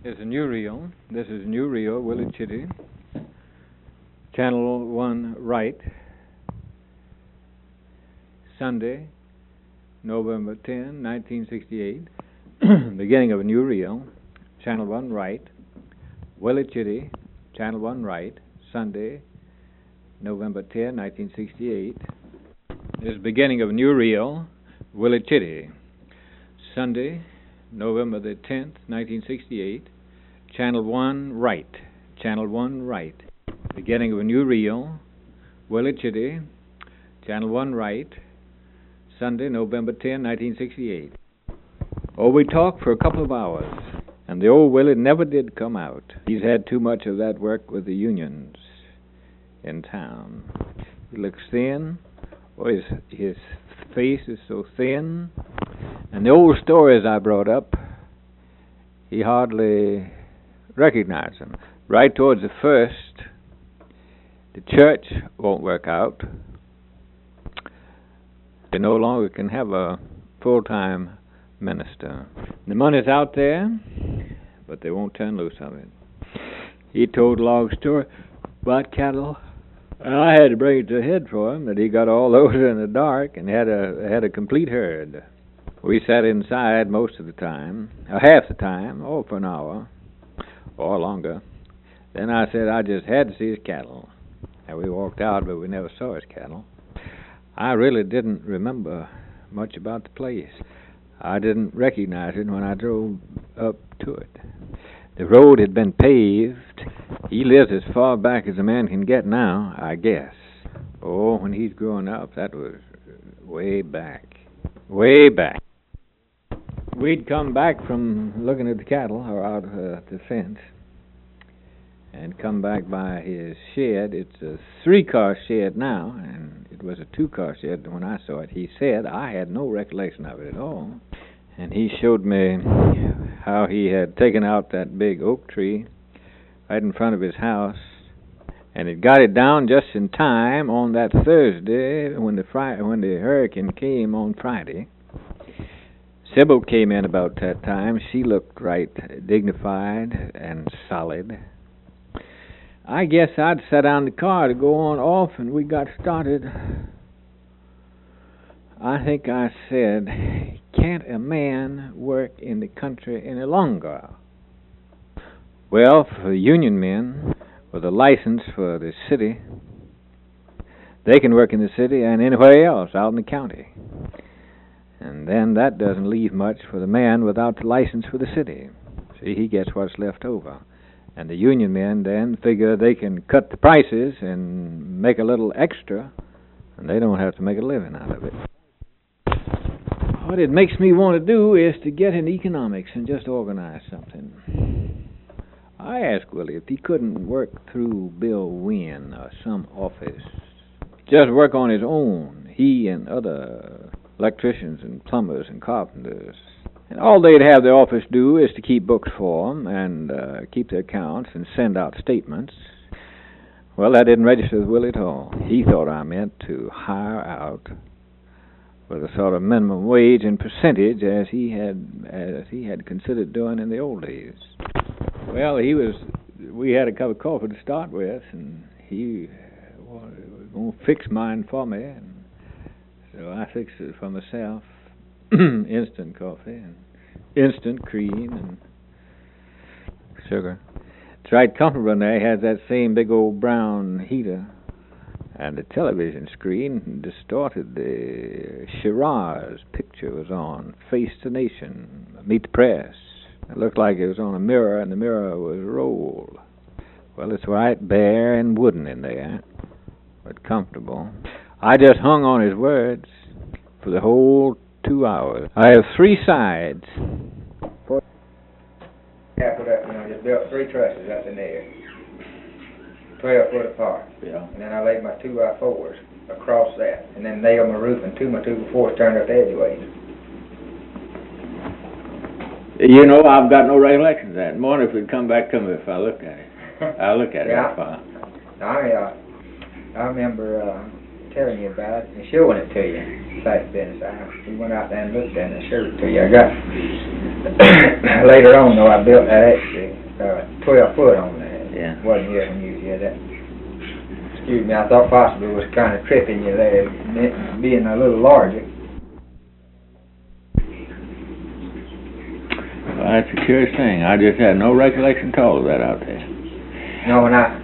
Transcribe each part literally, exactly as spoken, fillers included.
It's a new reel. This is new reel, Willie Chitty. Channel one right. Sunday, November tenth, nineteen sixty-eight. Beginning of a new reel. Channel one right. Willie Chitty. Channel one right. Sunday, November tenth, nineteen sixty-eight. This is beginning of a new reel. Willie Chitty. Sunday, November the tenth, nineteen sixty-eight. Channel one right. Channel one right. Beginning of a new reel. Willie Chitty. Channel one right. Sunday, November tenth, nineteen sixty-eight. Oh, we talked for a couple of hours, and the old Willie never did come out. He's had too much of that work with the unions in town. He looks thin. Oh, his, his face is so thin. And the old stories I brought up, he hardly recognized them. Right towards the first, the church won't work out. They no longer can have a full-time minister. The money's out there, but they won't turn loose of it. He told a long story about cattle. I had to bring it to a head for him that he got all those in the dark and had a had a complete herd. We sat inside most of the time, or half the time, or for an hour, or longer. Then I said I just had to see his cattle. And we walked out, but we never saw his cattle. I really didn't remember much about the place. I didn't recognize it when I drove up to it. The road had been paved. He lives as far back as a man can get now, I guess. Oh, when he's growing up, that was way back. Way back. We'd come back from looking at the cattle, or out uh, the fence, and come back by his shed. It's a three-car shed now, and it was a two-car shed when I saw it. He said I had no recollection of it at all. And he showed me how he had taken out that big oak tree right in front of his house, and it got it down just in time on that Thursday when the fri- when the hurricane came on Friday. Sybil came in about that time. She looked right dignified and solid. I guess I'd sat down in the car to go on off, and we got started. I think I said, can't a man work in the country any longer? Well, for union men with a license for the city, they can work in the city and anywhere else out in the county. And then that doesn't leave much for the man without the license for the city. See, he gets what's left over. And the union men then figure they can cut the prices and make a little extra, and they don't have to make a living out of it. What it makes me want to do is to get in economics and just organize something. I asked Willie if he couldn't work through Bill Wynn or some office, just work on his own, he and other electricians and plumbers and carpenters. And all they'd have the office do is to keep books for them and uh, keep their accounts and send out statements. Well, that didn't register with Willie at all. He thought I meant to hire out with a sort of minimum wage and percentage as he had as he had considered doing in the old days. Well, he was. We had a cup of coffee to start with, and he was going to fix mine for me, and so I fixed it for myself. Instant coffee and instant cream and sugar. It's right comfortable in there. He has that same big old brown heater. And the television screen distorted. The Shiraz picture was on. Face the Nation. Meet the Press. It looked like it was on a mirror, and the mirror was rolled. Well, it's right bare and wooden in there, but comfortable. I just hung on his words for the whole two hours. I have three sides. Half of that, you know, just built three trusses up in there, twelve foot apart. Yeah. And then I laid my two by fours across that, and then nailed my roof, and two my two by fours turned up edgeways. You know, I've got no recollection of that. I wonder if it'd come back to me if I looked at it. I'll look at yeah. it. Far. I, uh, I remember uh, telling you about it and showing it to you. Fact business. I, we went out there and looked at it and showed it to you. I got later on though I built that extra uh, twelve foot on there. Yeah. Wasn't here when you was here. That. Excuse me. I thought possibly it was kind of tripping you there, being a little larger. Well, that's a curious thing. I just had no recollection at all of that out there. No, when I,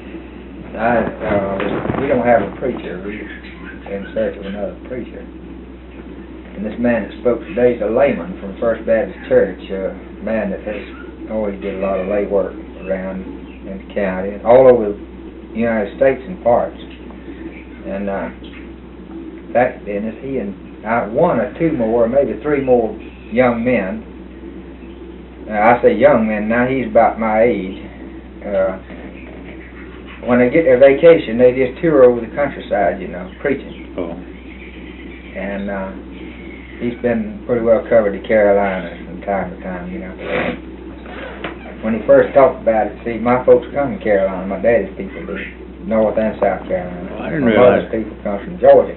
I uh, we don't have a preacher. We're in search of another preacher. And this man that spoke today is a layman from First Baptist Church, a man that has always did a lot of lay work around in the county and all over the United States in parts. And uh, back then, is he and uh, one or two more, maybe three more young men. Uh, I say young men. Now he's about my age. Uh, when they get their vacation, they just tour over the countryside, you know, preaching. Oh. And uh, he's been pretty well covered the Carolinas from time to time, you know. When he first talked about it, see, my folks come from Carolina. My daddy's people do, North and South Carolina. Well, I didn't my realize. mother's people come from Georgia.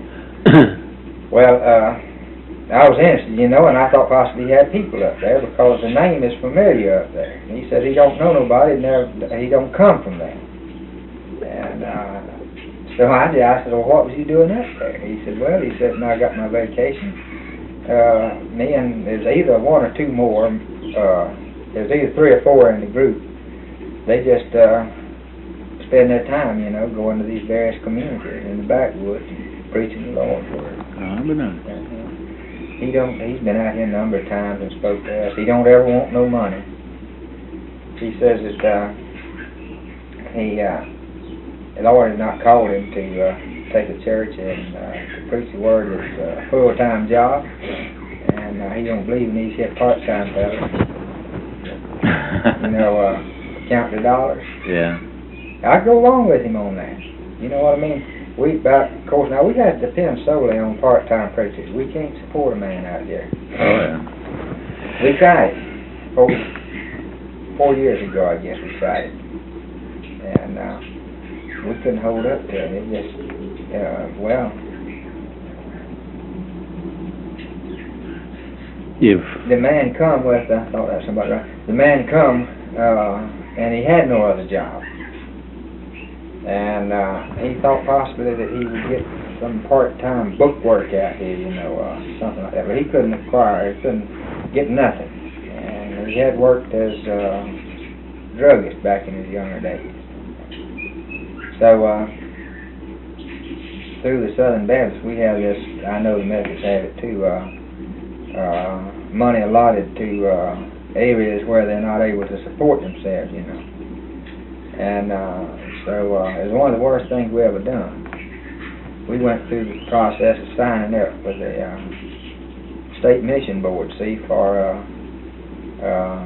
Well, uh, I was interested, you know, and I thought possibly he had people up there because the name is familiar up there. And he said he don't know nobody, never, he don't come from there. And uh, so I did. I said, well, what was he doing up there? He said, well, he said, when I got my vacation, uh, me and there's either one or two more, uh, there's either three or four in the group. They just uh, spend their time, you know, going to these various communities in the backwoods and preaching the Lord's word. Oh, but no. He don't. He's been out here a number of times and spoke to us. He don't ever want no money. He says that uh, he, uh, the Lord has not called him to uh, take a church and uh, to preach the word as a full-time job, and uh, he don't believe in these here part-time fellas. You know, uh, count the dollars. Yeah. I go along with him on that. You know what I mean? We, about, of course, now we have to depend solely on part-time preachers. We can't support a man out there. Oh, yeah. We tried it. Four, four years ago, I guess, we tried it. And uh, we couldn't hold up to it. It just, uh, well, If the man come with, I thought that was somebody right. The man come, uh, and he had no other job. And uh, he thought possibly that he would get some part-time book work out here, you know, uh, something like that. But he couldn't acquire, he couldn't get nothing. And he had worked as a uh, druggist back in his younger days. So, uh, through the Southern Baptist, we have this, I know the Methodists have it too, uh, uh, money allotted to uh, areas where they're not able to support themselves, you know. And uh, so uh, it was one of the worst things we ever done. We went through the process of signing up with the uh, state mission board, see, for uh, uh,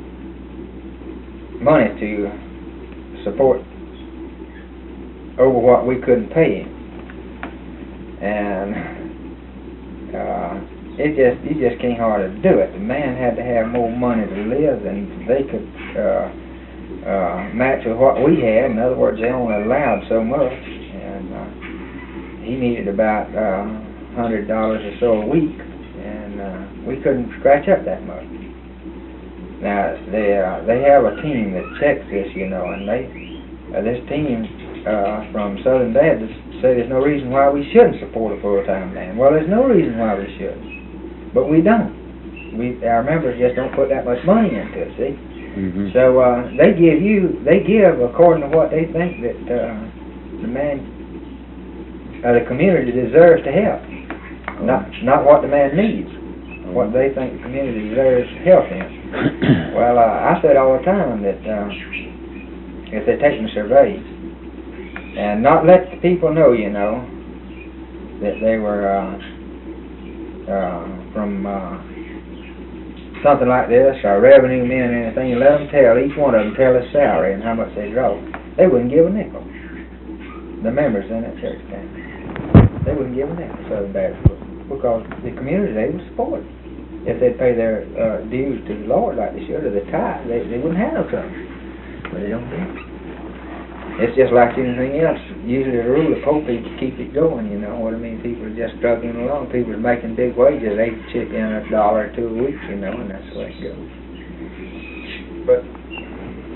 money to support over what we couldn't pay him. And uh, it just you just can't hardly do it. The man had to have more money to live than they could uh, uh, match with what we had. In other words, they only allowed so much, and uh, he needed about uh, one hundred dollars or so a week, and uh, we couldn't scratch up that much. Now they uh, they have a team that checks this, you know, and they uh, this team uh, from Southern Baptist say there's no reason why we shouldn't support a full-time man. Well, there's no reason why we shouldn't, but we don't. We our members just don't put that much money into it. See, mm-hmm. so uh, they give you they give according to what they think that uh, the man uh, the community deserves to help, oh. not not what the man needs. Oh. What they think the community deserves help in. Well, uh, I said all the time that uh, if they're taking surveys and not let the people know, you know, that they were uh, uh, from uh, something like this, or revenue men or anything, you let them tell, each one of them tell his salary and how much they draw. They wouldn't give a nickel. The members in that church town, they wouldn't give a nickel, Southern Baptist, because the community, they would support it. If they'd pay their uh, dues to the Lord like they should, or the tithe, they, they wouldn't have no trouble. But they don't do it. It's just like anything else. Usually the rule of poor people keep it going, you know what I mean? People are just struggling along. People are making big wages. They chip in a dollar or two a week, you know, and that's the way it goes. But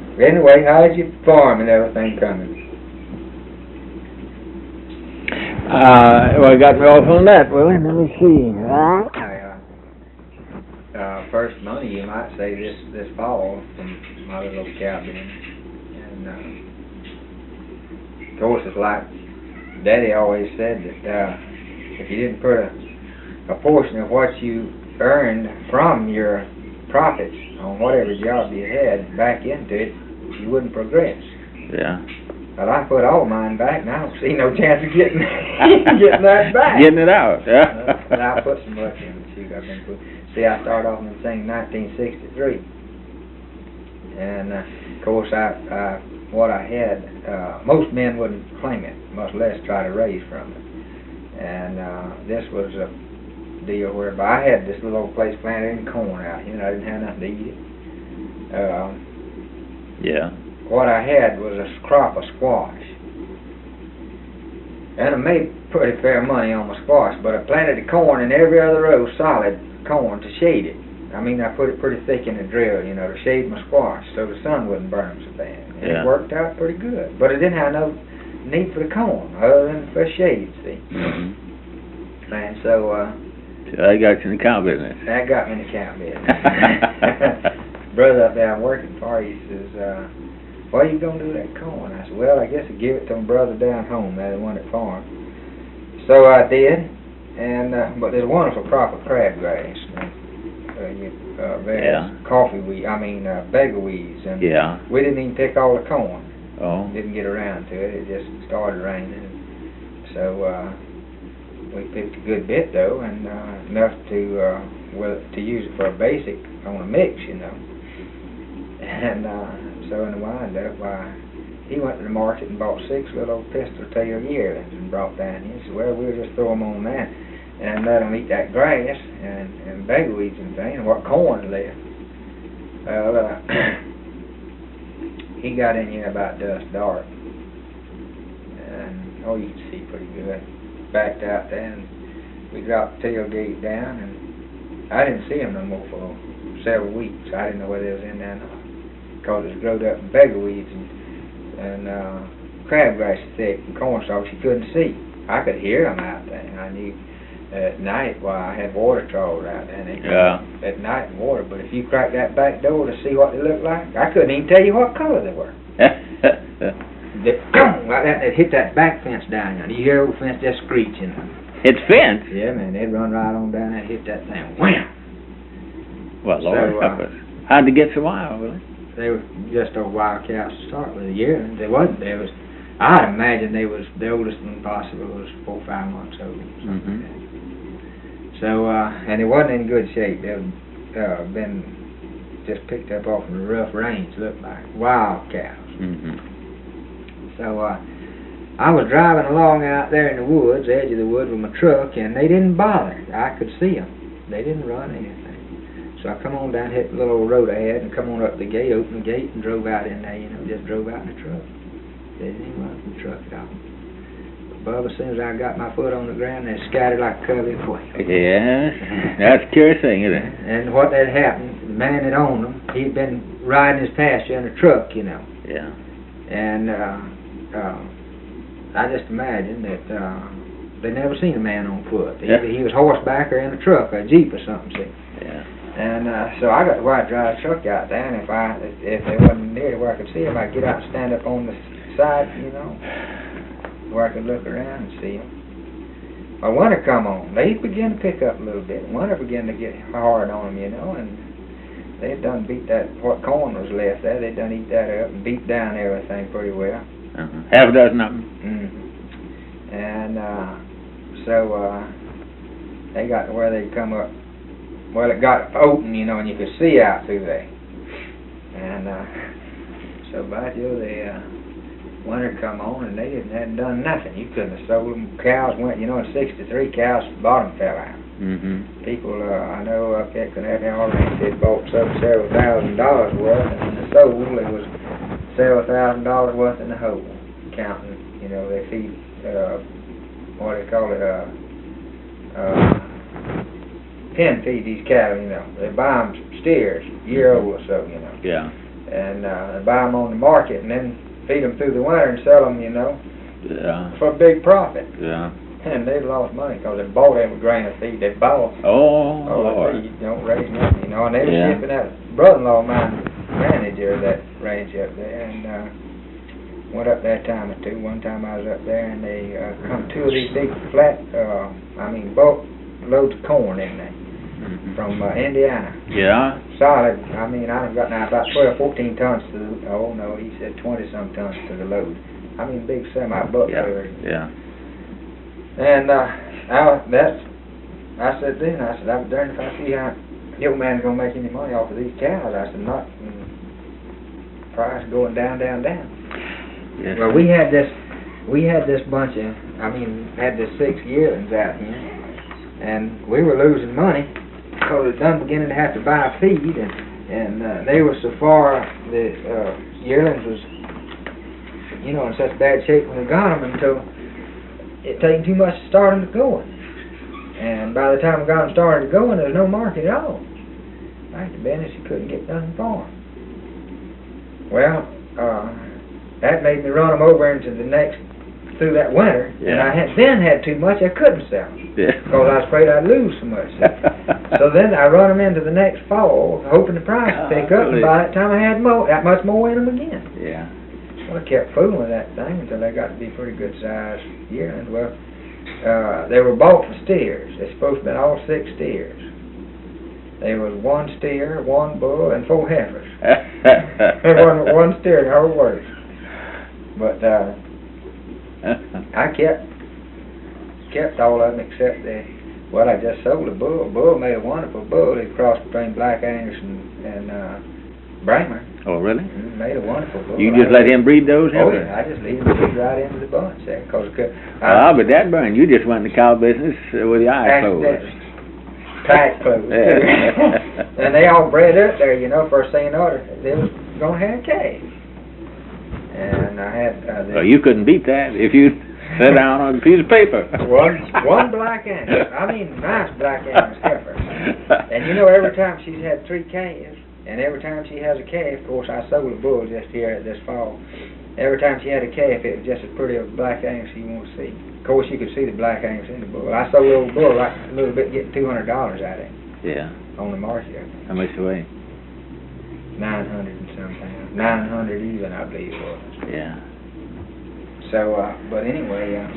Anyway, how's your farm and everything coming? Uh, well, got me off on that, Willie. Let me see. Uh, uh, first money, you might say, this this fall from my little cabin. And, uh, of course, it's like Daddy always said that uh, if you didn't put a, a portion of what you earned from your profits on whatever job you had back into it, you wouldn't progress. Yeah. Well, I put all mine back, and I don't see no chance of getting getting that back. Getting it out, yeah. Uh, but I put some work in. Shoot, I've been put. See, I started off in the thing nineteen sixty-three, and uh, of course, I, I what I had, uh, most men wouldn't claim it, much less try to raise from it. And uh, this was a deal whereby I had this little old place planted in corn out here, and I didn't have nothing to eat it. Um, yeah. What I had was a crop of squash. And I made pretty fair money on my squash, but I planted the corn in every other row, solid corn, to shade it. I mean, I put it pretty thick in the drill, you know, to shade my squash so the sun wouldn't burn them so bad. And yeah. It worked out pretty good. But it didn't have no need for the corn, other than for shade, see. Mm-hmm. And so, uh... So that got you in the cow business. That got me in the cow business. Brother up there I'm working for, he says, uh... what are you going to do with that corn? I said, well, I guess I give it to my brother down home, that one at farm. So I did, and uh, but there's a wonderful crop of crabgrass, uh, you, uh, various yeah. coffee weed, I mean uh, beggar weeds, and yeah. we didn't even pick all the corn. Oh. Didn't get around to it. It just started raining, so uh, we picked a good bit though, and uh, enough to uh, well to use it for a basic on a mix, you know, and. Uh, So in the wind-up, uh, he went to the market and bought six little pistol-tail yearlings and brought down here. He said, well, we'll just throw them on that and let them eat that grass and, and beggar weeds and things, and what corn left. Well, uh, he got in here about dusk dark, and, oh, you can see pretty good. Backed out there, and we dropped the tailgate down, and I didn't see him no more for several weeks. I didn't know whether they was in there or not, because it's growed up in beggar weeds and, and uh, crabgrass thick and corn stalks you couldn't see. I could hear them out there. I knew at night, well, I had water trawlers out there, and they yeah. at night in water, but if you cracked that back door to see what they looked like, I couldn't even tell you what color they were. They, like that, they'd hit that back fence down there. You hear old fence just screeching. It's fence? Yeah, man, they'd run right on down there and hit that thing. Wham! Well, Lord so, help uh, us. How'd they get so wild, Willie? They were just old wild cows to start with a year. They wasn't. They was. I'd imagine they was the oldest one possible was four or five months old. Mm-hmm. Like that. So uh, and it wasn't in good shape. They'd uh, been just picked up off of the rough range. Looked like wild cows. Mm-hmm. So uh, I was driving along out there in the woods, edge of the woods, with my truck, and they didn't bother. I could see them. They didn't run anything. So I come on down, hit the little road I had, and come on up the gate, opened the gate, and drove out in there, you know, just drove out in the truck. They didn't even run from the truck at all. But Bub, as soon as I got my foot on the ground, they scattered like a covey of quail. Yes, that's a curious thing, isn't it? And what had happened, the man that owned them, he'd been riding his pasture in a truck, you know. Yeah. And uh, uh, I just imagined that uh, they'd never seen a man on foot. Either Yeah. he was horseback or in a truck, or a jeep or something, see. Yeah. And uh, so I got to where I drive the truck out there, and if I if they wasn't near where I could see them, I'd get out and stand up on the side, you know, where I could look around and see them. Well, winter come on, they began to pick up a little bit. Winter began to get hard on them, you know, and they done beat that, what corn was left there, they done eat that up and beat down everything pretty well. Uh-huh. Half a dozen of them. Mm-hmm. And uh, so uh, they got to where they come up. Well, it got open, you know, and you could see out through there. And uh, so by Joe, the uh, winter come on, and they didn't hadn't done nothing. You couldn't have sold them. Cows went, you know, in sixty-three, cows bottom fell out. Mm-hmm. People, uh, I know up at Canadian Ranch, they bought some several thousand dollars worth, and in the soul, it was several thousand dollars worth in the hole, counting, you know, they feed, uh, what do they call it, uh, uh, pen feed these cattle, you know. They buy them steers, year old or so, you know. Yeah. and uh, they buy them on the market and then feed them through the winter and sell them, you know, Yeah. for a big profit. Yeah. And they lost money because they bought every grain of feed they bought. Oh, Oh, Lord. feed don't raise nothing, you know. And they were Yeah. shipping that. Brother-in-law of mine, manager of that ranch up there, and uh, went up there a time or two. One time I was up there, and they uh, come two of these big flat, uh, I mean, bulk loads of corn in there Mhm. from uh, Indiana. Yeah. Solid. I mean, I done got now about twelve, fourteen tons to the. Oh no, he said twenty some tons to the load. I mean, big semi buck Yeah. loader. Yeah. And uh, I, that's, I said then, I said, I'm darned if I see how your man's going to make any money off of these cows. I said, not, mm, price going down, down, down. Yes. Well, we had this, we had this bunch of, I mean, had this six yearlings out here, and we were losing money because it done beginning to have to buy feed, and, and uh, they were so far, the uh, yearlings was, you know, in such bad shape when we got them until it taking too much to start them to going. And by the time we got them started to going, there was no market at all. Like the business, you couldn't get nothing for them. Well, uh, that made me run them over into the next, through that winter, and Yeah. I had then had too much I couldn't sell Yeah. because I was afraid I'd lose so much. So then I run them into the next fall, hoping the price would pick up, and by that time I had more, that much more in them again. Yeah. Well, I kept fooling with that thing until they got to be pretty good sized yearlings. Well, uh, they were bought for steers. They're supposed to be all six steers. There was one steer, one bull, and four heifers. There wasn't one steer, no worse. But uh, I kept kept all of them except the. Well, I just sold a bull. Bull made a wonderful bull. He crossed between Black Angus and, and uh, Bramer. Oh, really? Mm, Made a wonderful bull. You just I let him breed those? Oh, haven't you? yeah, I just leave him feed right into the bunch there. Cause it could, Ah, but that burn, you just went in the cow business uh, with your eyes closed. Tight closed. Yeah. And they all bred up there, you know, first thing you know, they was going to have calves. And I had... Uh, Well, you couldn't beat that if you sat down on a piece of paper. One, one Black Angus. I mean, nice Black Angus heifer. And you know, every time she's had three calves, and every time she has a calf, of course, I sold a bull just here this fall. Every time she had a calf, it was just as pretty a Black Angus you want to see. Of course, you could see the Black Angus in the bull. I sold a little bull like a little bit, getting two hundred dollars out of it Yeah. on the market. How much do weigh? Nine hundred and something. Nine hundred even, I believe it was. Yeah. So, uh, but anyway, uh,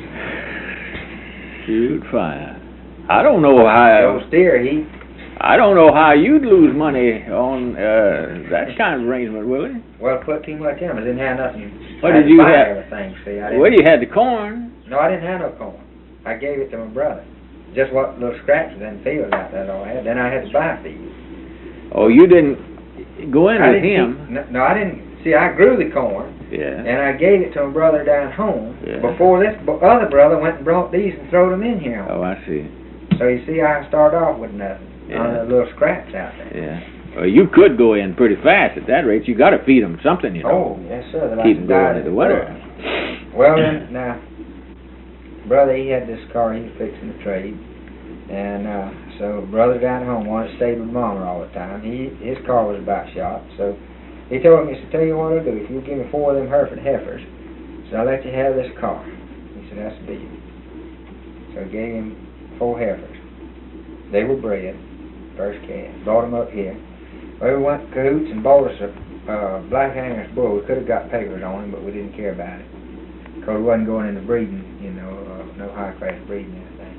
Shoot fire. I don't know how. old steer, he I don't know how you'd lose money on uh, that kind of arrangement, Willie. well put too much in. I didn't have nothing. What I did had to you buy have? Everything. See, I didn't. Well, you had the corn. No, I didn't have no corn. I gave it to my brother. Just what little scraps in the field out there, all I had. Then I had to buy feed. Oh, you didn't go in I with didn't him. keep- no, no, I didn't. See, I grew the corn, Yeah. and I gave it to my brother down home. Yeah. Before this b- other brother went and brought these and threw them in here. Oh, I see. So you see, I started off with nothing. Yeah. On the little scraps out there. Yeah. Well, you could go in pretty fast at that rate. You got to feed them something, you know. Oh, yes, sir. They like Keep to them die going in to the winter. bull. Well, then, now, brother, he had this car he was fixing to trade, and uh, so brother down home wanted to stay with mama all the time. He his car was about shot, so he told me, he said, "Tell you what I'll do. If you give me four of them Hereford heifers, so I'll let you have this car." He said, "That's the deal." So I gave him four heifers. They were bred, first calf. Brought them up here. Well, we went to Cahoots and bought us a uh, Black Angus bull. We could have got papers on him, but we didn't care about it. Because we wasn't going into breeding, you know, uh, no high-class breeding or anything.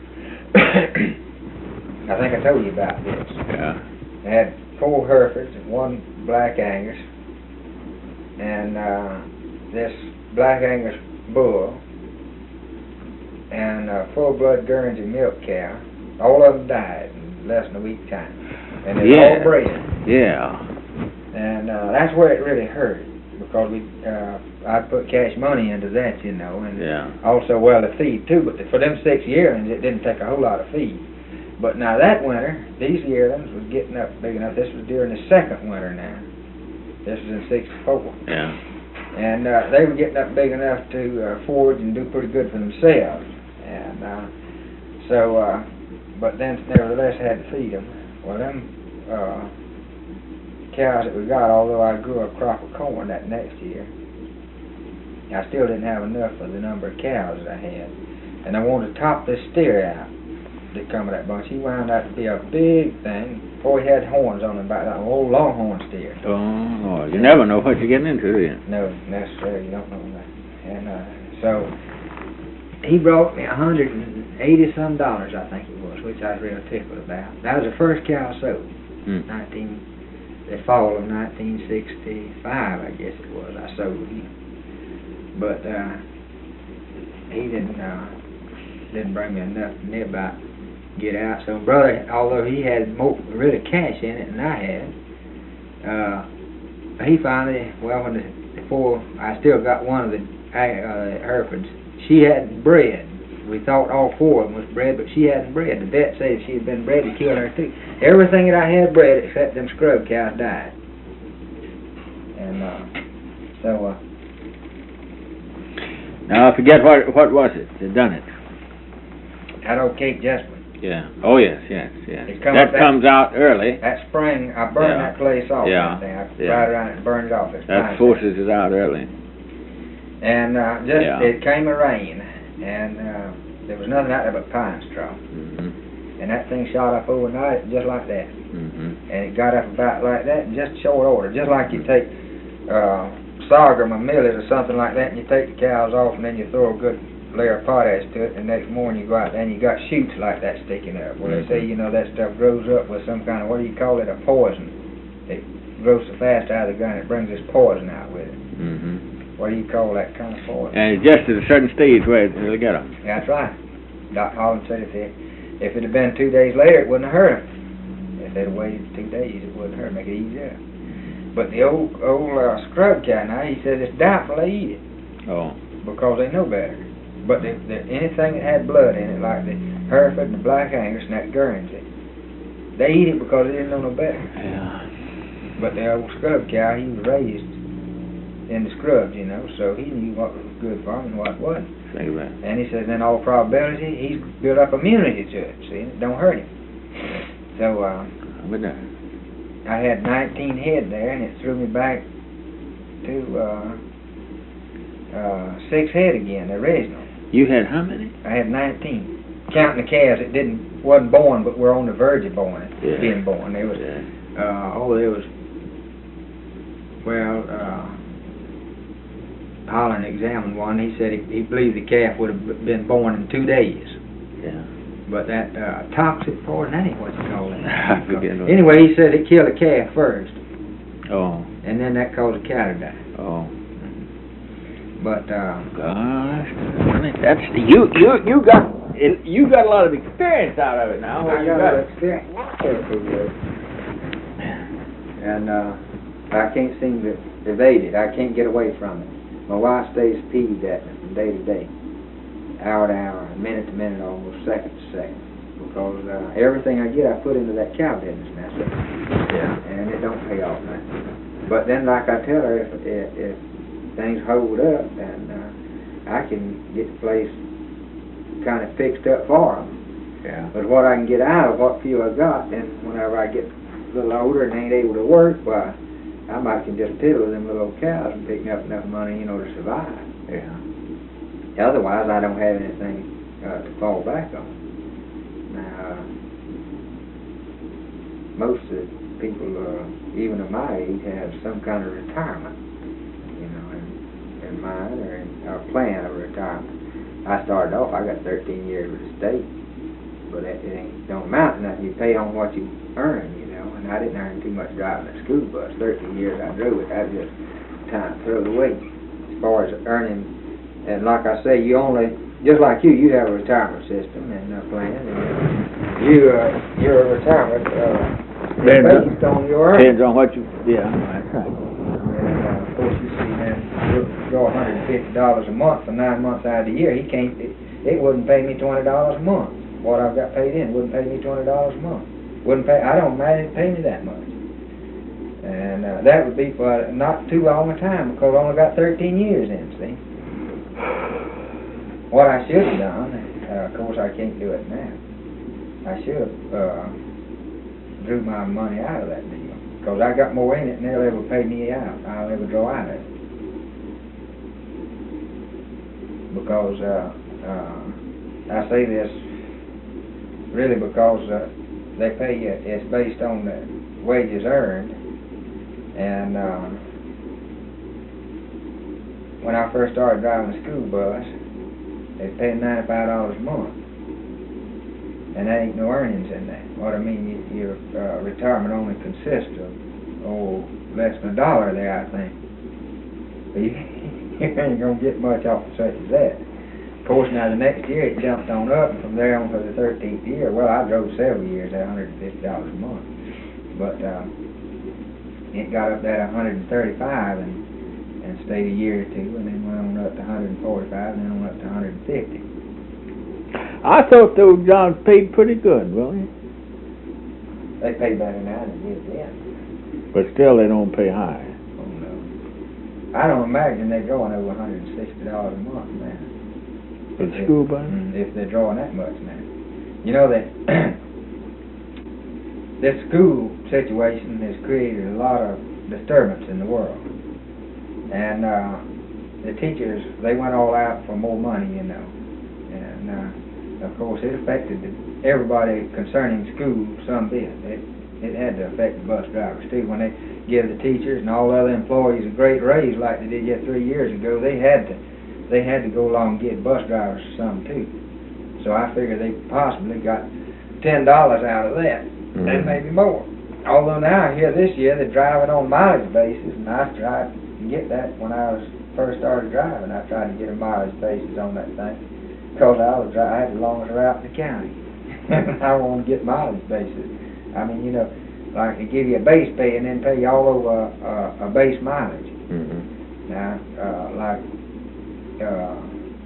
I think I told you about this. Yeah. I had four Herefords and one Black Angus. And uh, this Black Angus bull and a full-blood Guernsey milk cow. All of them died in less than a week time. And they're Yeah. all bred. Yeah. And uh, that's where it really hurt, because we uh, I put cash money into that, you know, and Yeah. also, well, the feed too. But the, for them six yearlings, it didn't take a whole lot of feed. But now that winter, these yearlings was getting up big enough. This was during the second winter now. This was in sixty-four. Yeah. And uh, they were getting up big enough to uh, forage and do pretty good for themselves. And uh, so, uh, but then nevertheless I had to feed them. Well, them uh, cows that we got, although I grew a crop of corn that next year, I still didn't have enough for the number of cows that I had. And I wanted to top this steer out that come with that bunch. He wound out to be a big thing. Boy, he had horns on him, about like an old longhorn steer. Oh, Lord. You never know what you're getting into, do you? No, necessarily. You don't know that. And uh, so he brought me a hundred and eighty some dollars, I think it was, which I was real tickled about. That was the first cow I sold. Hmm. Nineteen, the fall of nineteen sixty-five, I guess it was. I sold him, but uh, he didn't uh, didn't bring me enough to nib out get out. So brother, although he had more really cash in it than I had, uh, he finally, well, when the before I still got one of the uh, Herefords, she hadn't bred. We thought all four of them was bred, but she hadn't bred. The vet said if she had been bred, he'd kill her too. Everything that I had bred except them scrub cows died. And uh, so. Uh, now I forget what what was it that done it. That old Cape Jessamine. Yeah. Oh yes, yes, yes. Come that that, comes out early. That spring, I burned Yeah. that place off. Yeah. That thing. I Yeah. ride around it and burned it off. It's That fine. forces it out early. And uh, just Yeah. it came a rain, and uh, there was nothing out there but pine straw. Mm-hmm. And that thing shot up overnight just like that. Mm-hmm. And it got up about like that in just short order, just like you take uh, sorghum or millet or something like that, and you take the cows off, and then you throw a good layer of potash to it, and the next morning you go out there and you got shoots like that sticking up. Well, they say, you know, that stuff grows up with some kind of, what do you call it, a poison. It grows so fast out of the ground, it brings this poison out with it. Mm-hmm. What do you call that kind of poison? And it's just at a certain stage where it'll get them. That's right. Doc Holland said if it, if it had been two days later, it wouldn't have hurt them. If they'd waited two days, it wouldn't hurt, make it easier. But the old old uh, scrub cat now, he said it's doubtful they eat it. Oh. Because they know better. But the, the, anything that had blood in it, like the Hereford and the Black Angus and that Guernsey, they eat it because they didn't know no better. Yeah. But the old scrub cow, he was raised in the scrubs, you know, so he knew what was good for him and what wasn't. Think about it. And he says, in all probability, he's built up immunity to it, see, it don't hurt him. So, uh, But no. I had nineteen head there, and it threw me back to uh, uh, six head again, the original. You had how many? I had nineteen, counting the calves that didn't wasn't born, but were on the verge of born, Yeah. being born. There was, Yeah. uh, oh, there was, well, uh, Holland examined one. He said he, he believed the calf would have been born in two days. Yeah. But that uh, toxic poison, that ain't what you call it. I forget what- Anyway, he said it killed a calf first, Oh. and then that caused a cow to die. Oh. But uh, Gosh. That's you. You you got you got a lot of experience out of it now. What I you got got? a experience, and uh, I can't seem to evade it. I can't get away from it. My wife stays peeved at me from day to day, hour to hour, minute to minute, almost second to second, because uh, everything I get, I put into that cow business now, so, Yeah. and it don't pay off now. But then, like I tell her, if if, if things hold up, and uh, I can get the place kind of fixed up for them. Yeah. But what I can get out of what few I got, then whenever I get a little older and ain't able to work, why, I might can just piddle them little old cows and pick up enough money, you know, to survive. Yeah. Otherwise, I don't have anything uh, to fall back on. Now, uh, most of the people, uh, even of my age, have some kind of retirement, you know, in, in mind or in a plan of retirement. I started off, I got thirteen years with the state, but it, it ain't, don't amount to nothing. You pay on what you earn, you know, and I didn't earn too much driving a school bus. thirteen years I drove it, that was just time thrown away. As far as earning, and like I say, you only, just like you, you have a retirement system and a plan, and you, uh, your retirement, uh, Depends on- based on your earnings. Depends on what you. Yeah. That's right. And, uh, of course, you see, man, you draw one hundred fifty dollars a month for nine months out of the year. He can't, it, it wouldn't pay me twenty dollars a month. What I've got paid in wouldn't pay me twenty dollars a month. Wouldn't pay, I don't imagine it pay me that much. And uh, that would be for not too long a time, because I only got thirteen years in, see. What I should have done, uh, of course I can't do it now, I should have uh, drew my money out of that deal. Because I got more in it than they'll ever pay me out. I'll ever draw out of it. Because uh, uh, I say this really because uh, they pay you, it's based on the wages earned. And uh, when I first started driving a school bus, they paid ninety-five dollars a month. And there ain't no earnings in that. What I mean, you, your uh, retirement only consists of, oh, less than a dollar there, I think. But you, you ain't going to get much off of such as that. Of course, now the next year it jumped on up, and from there on to the thirteenth year, well, I drove several years at one hundred fifty dollars a month. But uh, it got up there to one hundred thirty-five dollars and, and stayed a year or two, and then went on up to one hundred forty-five dollars, and then on up to one hundred fifty dollars. I thought those jobs paid pretty good, Willie. They pay better now than they did then. But still, they don't pay high. Oh, no. I don't imagine they're drawing over one hundred sixty dollars a month now. For the school bus? Mm, if they're drawing that much now. You know that this school situation has created a lot of disturbance in the world. And uh, the teachers, they went all out for more money, you know. And uh, of course, it affected everybody concerning school some bit. It, it had to affect the bus drivers too. When they give the teachers and all other employees a great raise like they did yet three years ago, they had to they had to go along and get bus drivers some too. So I figure they possibly got ten dollars out of that, mm-hmm. and maybe more. Although now here this year they're driving on mileage basis, and I tried to get that when I was first started driving. I tried to get a mileage basis on that thing. Because I was I had the longest route in the county. I want to get mileage basis. I mean, you know, like they give you a base pay and then pay you all over uh, a base mileage. Mm-hmm. Now, uh, like uh,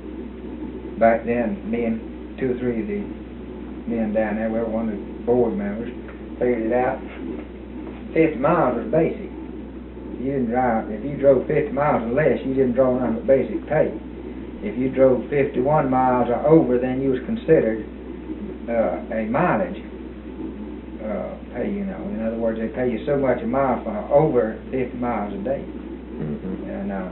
back then, me and two or three of the men down there, we were one of the board members, figured it out. fifty miles was basic. You didn't drive. If you drove fifty miles or less, you didn't draw none but basic pay. If you drove fifty-one miles or over, then you was considered uh, a mileage uh, pay, you know. In other words, they pay you so much a mile for over fifty miles a day. Mm-hmm. And uh,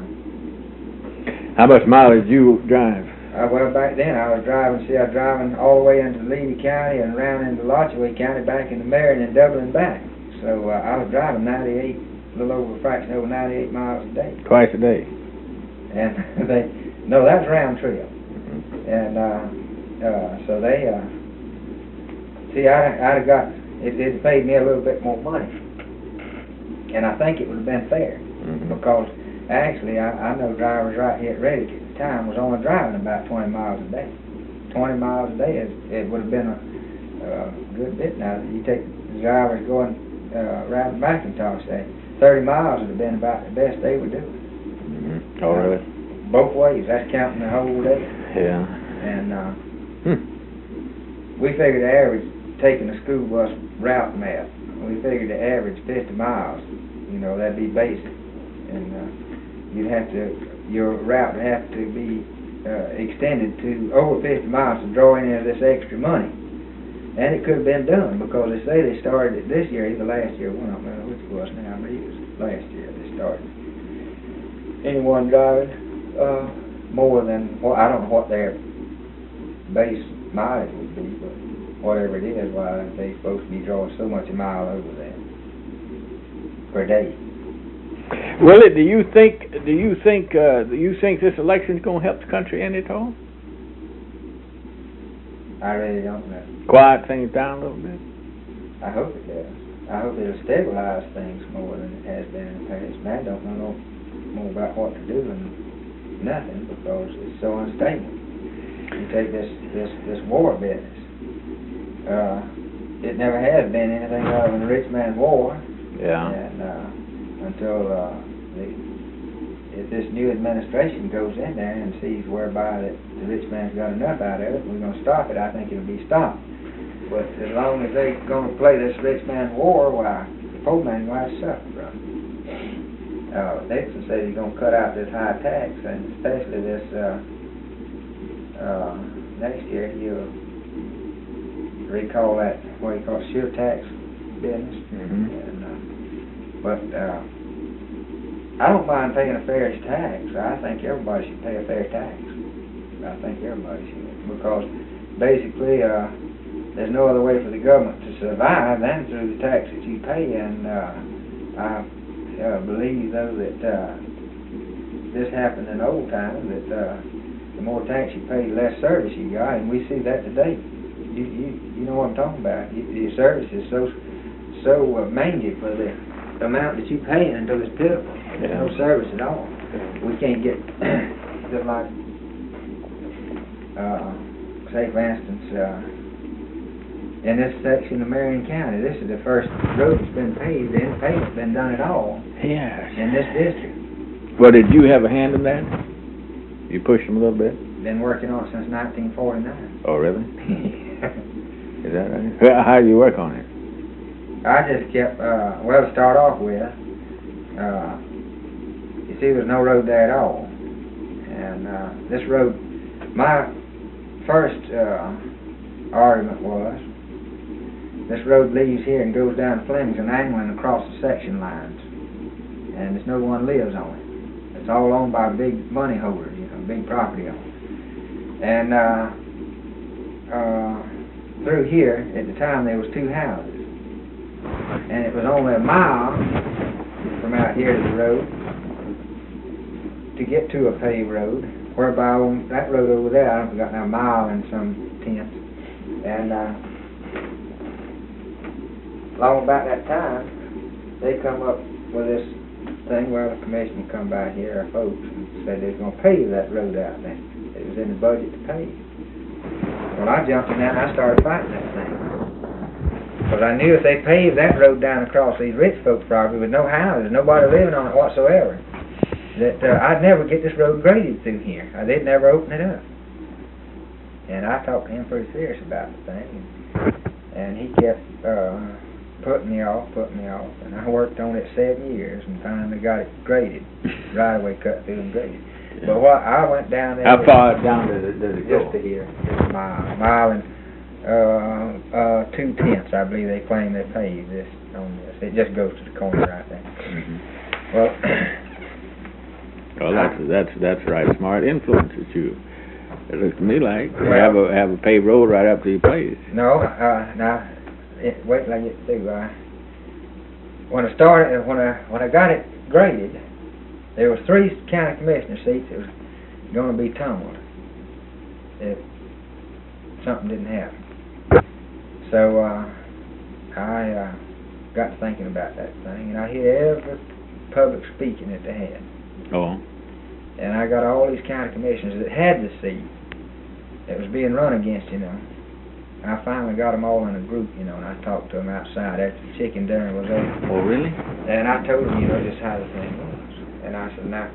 how much mileage you drive? Uh, well, back then I was driving, see, I was driving all the way into Levy County and around into Alachua County, back into Marion and Dublin back. So uh, I was driving ninety-eight, a little over a fraction over ninety-eight miles a day. Twice a day? And they... No, that's round trip. Mm-hmm. And uh, uh, so they, uh, see, I, I'd have got, it, it paid me a little bit more money. And I think it would have been fair. Mm-hmm. Because actually, I, I know drivers right here at Reddick at the time was only driving about twenty miles a day. twenty miles a day, is, it would have been a uh, good bit. Now, you take the drivers going uh, around McIntosh, say, thirty miles would have been about the best they would do. Mm-hmm. Oh, really? Both ways. That's counting the whole day. Yeah. And uh, hmm. we figured the average, taking the school bus route map, we figured the average fifty miles. You know, that'd be basic. And uh, you'd have to, your route would have to be uh, extended to over fifty miles to draw any of this extra money. And it could have been done because they say they started it this year, either last year, one, I don't know which it was now, but it was last year they started. Anyone driving Uh, more than, well, I don't know what their base mileage would be, but whatever it is, why they're supposed to be drawing so much a mile over that per day. Willie, do you think do you think uh, do you think this election is going to help the country any at all? I really don't know. Quiet things down a little bit. I hope it does. I hope it'll stabilize things more than it has been in the past. Man, I don't know more about what to do and nothing, because it's so unstable. You take this this this war business. Uh, it never has been anything other than a rich man war. Yeah. And uh, until uh, the, if this new administration goes in there and sees whereby that the rich man's got enough out of it, we're going to stop it. I think it'll be stopped. But as long as they're going to play this rich man war, why the poor man's going to have to suffer from it. Uh, Nixon said he's going to cut out this high tax, and especially this uh, uh, next year he'll recall that what he calls sure tax business. Mm-hmm. And uh, But uh, I don't mind paying a fair tax. I think everybody should pay a fair tax. I think everybody should, because basically uh, there's no other way for the government to survive than through the taxes you pay. And uh, I uh, believe, though, that uh, this happened in old times, that uh, the more tax you pay, the less service you got, and we see that today. You you, you know what I'm talking about. You, your service is so so uh, mangy for the amount that you pay until it's pitiful. There's no service at all. We can't get, just like, uh, say for instance, uh, in this section of Marion County, this is the first road that's been paved, and pavment's been done at all Yes. in this district. Well, did you have a hand in that? You pushed them a little bit? Been working on it since nineteen forty-nine. Oh, really? Is that right? How, how do you work on it? I just kept, uh, well, to start off with, uh, you see, there's no road there at all. And uh, this road, my first uh, argument was, this road leaves here and goes down to Flemington, angling across the section lines. And there's no one lives on it. It's all owned by big money holders, you know, big property owners. And uh, uh, through here, at the time, there was two houses. And it was only a mile from out here to the road to get to a paved road, whereby on that road over there, I don't forgot now, a mile and some tenths. And uh, long about that time, they come up with this thing where the commission come by here, our folks, and said they was going to pave that road out there. It was in the budget to pave. Well, I jumped in there and I started fighting that thing. Because I knew if they paved that road down across these rich folks' property with no houses, nobody living on it whatsoever, that uh, I'd never get this road graded through here. Uh, they'd never open it up. And I talked to him pretty serious about the thing. And he kept uh, putting me off, putting me off. And I worked on it seven years and finally got it graded. Right away cut through and graded. Yeah. But what I went down there... How far down does it, does it go? Just to here. Just a mile. A mile and... Uh, uh, two tenths, I believe they claim they paved this on this. It just goes to the corner right there. Mm-hmm. Well, well, that's that's that's right. Smart influence that you. It looks to me like you well, have a have a paved road right up to your place. No, uh, now it, wait till I get through. Uh, when I started, when I when I got it graded, there was three county commissioner seats. It was going to be tumbled if something didn't happen. So uh, I uh, got to thinking about that thing, and I hit every public speaking that they had. Oh. And I got all these county commissioners that had the seat that was being run against, you know. And I finally got them all in a group, you know, and I talked to them outside after the chicken dinner was over. Oh, really? And I told them, you know, just how the thing was. And I said, now,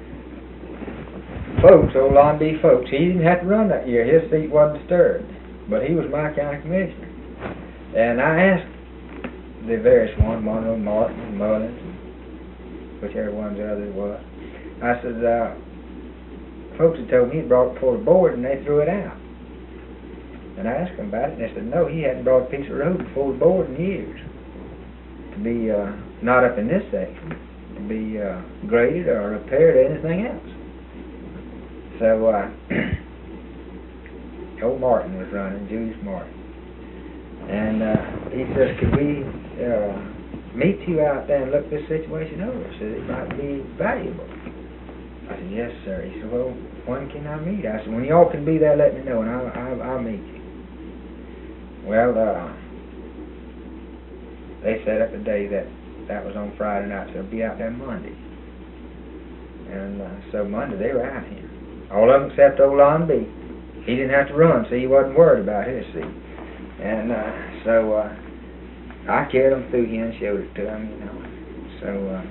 folks, old Lon B. Folks, he didn't have to run that year. His seat wasn't disturbed. But he was my county commissioner. And I asked the various ones, Monroe, Martin, Mullins, whichever ones the other was, I said, uh, folks had told me he brought it before the board and they threw it out. And I asked them about it, and they said, no, he hadn't brought a piece of road before the board in years to be, uh, not up in this section, to be uh, graded or repaired or anything else. So, uh, old Martin was running, Julius Martin. And uh, he says, could we uh, meet you out there and look this situation over? I said, it might be valuable. I said, yes, sir. He said, well, when can I meet? I said, when y'all can be there, let me know, and I'll, I'll, I'll meet you. Well, uh, they set up a day that that was on Friday night, so they'll be out there Monday. And uh, so Monday, they were out here. All of them except old Lon B. He didn't have to run, so he wasn't worried about his seat. And uh, so uh, I carried him through here and showed it to him, you know. So, uh,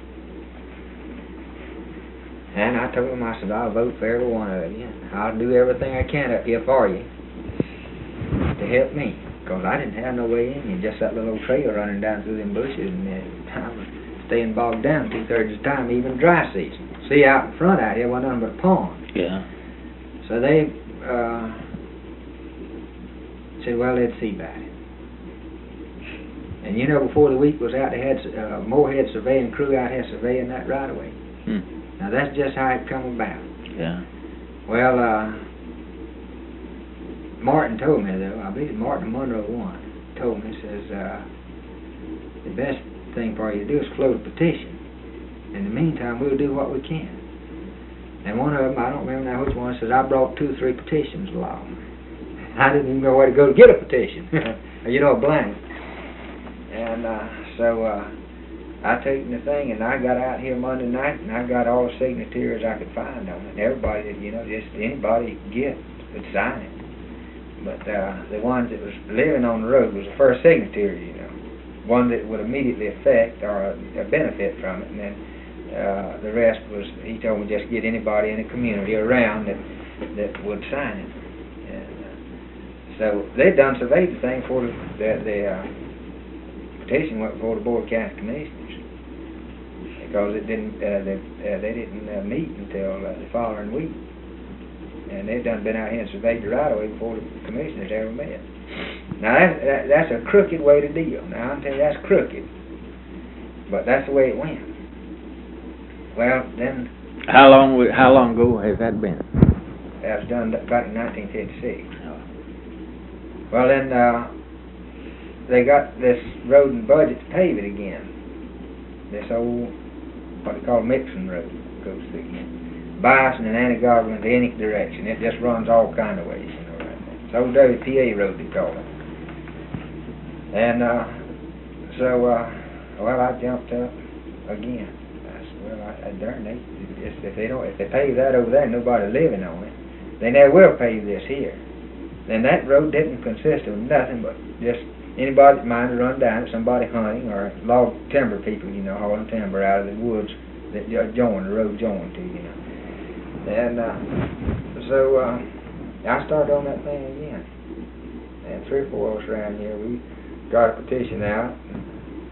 and I told him, I said, I'll vote for every one of you. I'll do everything I can up here for you to help me. Because I didn't have no way in here, just that little old trail running down through them bushes, and uh, I was staying bogged down two-thirds of the time, even dry season. See, out in front out here wasn't nothing but a pond. Yeah. So they uh, said, well, they'd see about it. And you know, before the week was out, they had uh, Moorhead surveying crew out here surveying that right away. Hmm. Now that's just how it come about. Yeah. Well, uh, Martin told me though, I believe Martin Monroe one told me, says uh, the best thing for you to do is float a petition. In the meantime, we'll do what we can. And one of them, I don't remember now which one, says I brought two or three petitions along. I didn't even know where to go to get a petition. You know, a blank. And uh, so uh, I taken the thing, and I got out here Monday night, and I got all the signatures I could find on it. Everybody, you know, just anybody you could get would sign it. But uh, the ones that was living on the road was the first signature, you know, one that would immediately affect or uh, benefit from it, and then uh, the rest was, he told me, just get anybody in the community around that that would sign it. And uh, so they done surveyed the thing for the, the, the uh, petition went before the Board of County Commissioners, because it didn't, uh, they, uh, they didn't uh, meet until uh, the following week. And they've done been out here and surveyed the right of way before the commissioners ever met. Now that's, that, that's a crooked way to deal. Now I'm telling you, that's crooked, but that's the way it went. Well, then. How long? How long ago has that been? That was done back in nineteen fifty-six. Oh. Well, then uh, they got this road and budget to pave it again. This old, what they call Mixon Road, goes through again. Bison and Antigua into any direction. It just runs all kind of ways, you know, right there. It's old W P A road, they call it. And uh, so, uh, well, I jumped up again. I said, well, I, I darn, they, if they don't, if they pave that over there, nobody living on it, they never will pave this here. Then that road didn't consist of nothing but just anybody that minded to run down, somebody hunting, or log timber people, you know, hauling timber out of the woods that join, the road joined to, you know. And uh, so uh, I started on that thing again. And three or four of us around here, we got a petition out and,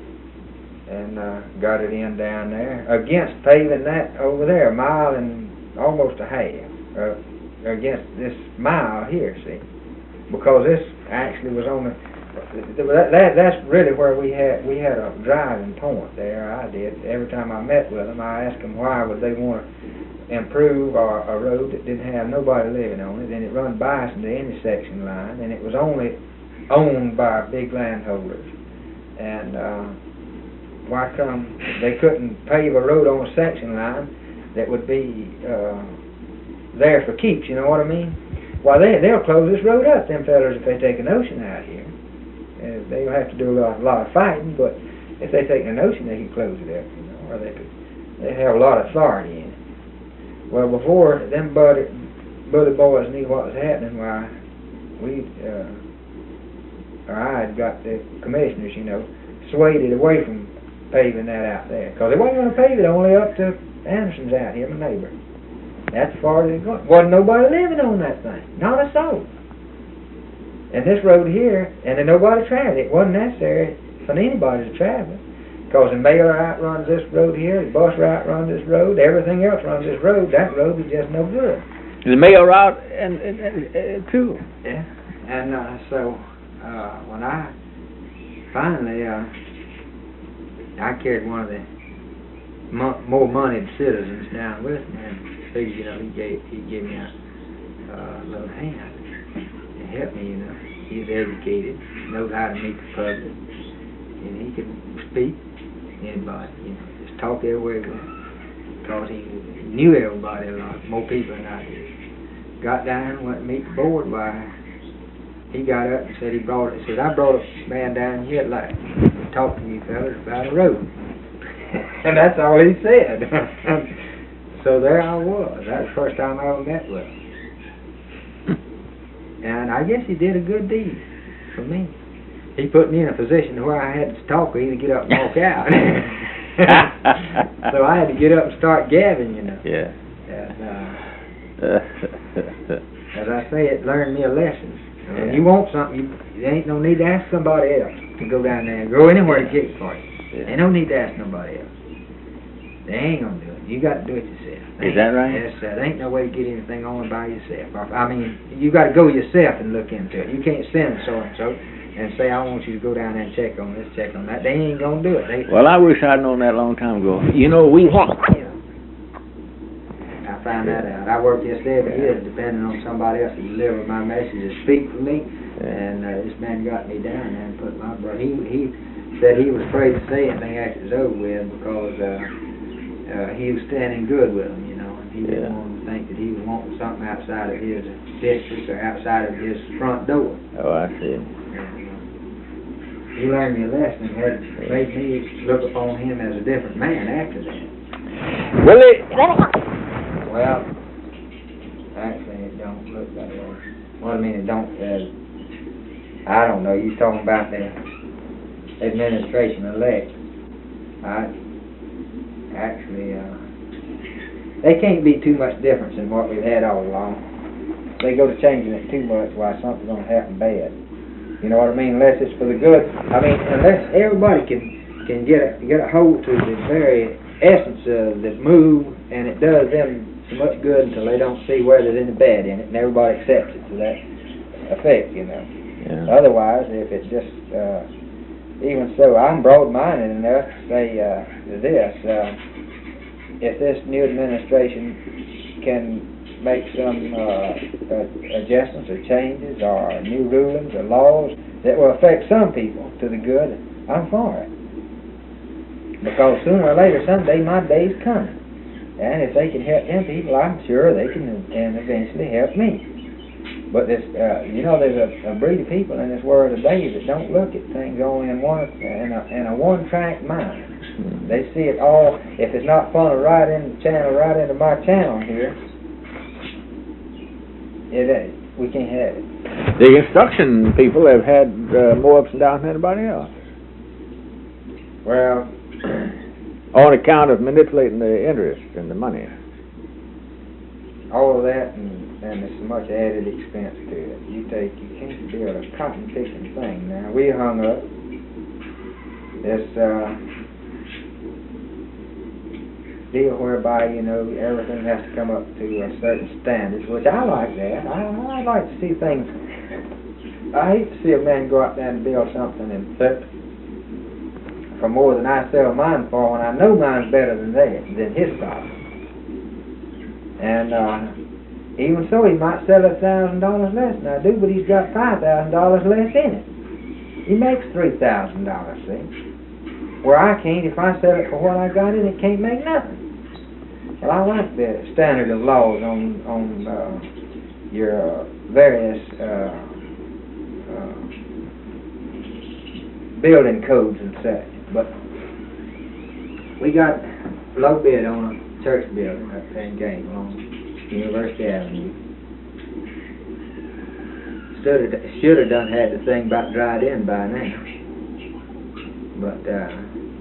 and uh, got it in down there against paving that over there, a mile and almost a half, uh, against this mile here, see, because this actually was on the, that, that that's really where we had we had a driving point there. I did every time I met with them, I asked them why would they want to improve our, a road that didn't have nobody living on it, and it run Bison to intersection line, and it was only owned by big landholders. And uh, why come they couldn't pave a road on a section line that would be uh, there for keeps, you know what I mean? Why, they, they'll close this road up, them fellas, if they take a notion out here. Uh, they'll have to do a lot, a lot of fighting, but if they take a notion, they can close it up, you know, or they could, they have a lot of authority in it. Well, before them buddy, buddy boys knew what was happening, why, we, uh, or I had got the commissioners, you know, swayed it away from paving that out there. Because they wasn't going to pave it only up to Anderson's out here, my neighbor. That's as far as it went. Wasn't nobody living on that thing. Not a soul. And this road here, and then nobody traveled. It wasn't necessary for anybody to travel. Because the mail route runs this road here, the bus route runs this road, everything else runs this road. That road is just no good. The mail route and, and, and uh, too. Yeah. And uh, so uh, when I finally, uh, I carried one of the mo more moneyed citizens down with me, and figured, you know, he gave he gave me a uh, little hand and helped me, you know. He's educated, knows how to meet the public, and he could speak to anybody, you know, just talk everywhere with him, because he knew everybody a lot, more people than I did. Got down and went to meet the board. Why, he got up and said he brought it. He said, I brought a man down here like to talk to you fellas about a road. And that's all he said. So there I was. That was the first time I ever met with him. And I guess he did a good deed for me. He put me in a position where I had to talk or either get up and walk out. So I had to get up and start gabbing, you know. Yeah. And, uh, as I say, it learned me a lesson. When Yeah. you want something, you, there ain't no need to ask somebody else to go down there and go anywhere to get it for you. Yeah. Ain't no need to ask nobody else. They ain't gonna do it. You got to do it yourself. Is that right? Yes, sir. There ain't no way to get anything on by yourself. I mean, you got to go yourself and look into it. You can't send so and so. and say, I want you to go down there and check on this, check on that. They ain't gonna do it. They, Well, I wish I'd known that a long time ago. You know, we want. I found that out. I worked here seven years depending on somebody else to deliver my message to speak for me, and uh, this man got me down there and put my brother. He he said he was afraid to say anything after it was over with because uh, uh, he was standing good with them, you know, and he didn't Yeah. want to think that he was wanting something outside of his district or outside of his front door. Oh, I see. And, uh, he learned me a lesson and had made me look upon him as a different man after that. Well, it, Well, actually, it don't look that way. Well, I mean, it don't, uh, I don't know, you talking about the administration-elect. I, actually, uh, they can't be too much difference than what we've had all along. They go to changing it too much, why something's going to happen bad. You know what I mean? Unless it's for the good. I mean, unless everybody can can get a, get a hold to the very essence of the move, and it does them so much good until they don't see where there's any bad in it, and everybody accepts it to that effect, you know. yeah. Otherwise, if it's just, uh, even so, I'm broad-minded enough to say uh, this, uh, if this new administration can make some uh, uh, adjustments or changes or new rulings or laws that will affect some people to the good, I'm for it. Because sooner or later, someday, my day's coming. And if they can help them people, I'm sure they can and eventually help me. But this, uh, you know, there's a, a breed of people in this world today that don't look at things only in one in a, in a one-track mind. Mm-hmm. They see it all. If it's not funneled right in the channel, right into my channel here, it ain't. We can't have it. The construction people have had uh, more ups and downs than anybody else. Well, On account of manipulating the interest and the money. all of that, and, and there's so much added expense to it. You take, you can't build a cotton picking thing. Now we hung up this uh, deal whereby you know everything has to come up to a certain standards, which I like that. I I like to see things. I hate to see a man go out there and build something and flip for more than I sell mine for when I know mine's better than theirs, than his stuff. And uh, even so, he might sell a thousand dollars less than I do, but he's got five thousand dollars less in it. He makes three thousand dollars, see? Where I can't, if I sell it for what I got in it, can't make nothing. Well, I like the standard of laws on on uh, your uh, various uh, uh, building codes and such. But we got low bid on a church building up there in Gainesville on University Avenue. Should have, should have done had the thing about dried in by now. But uh,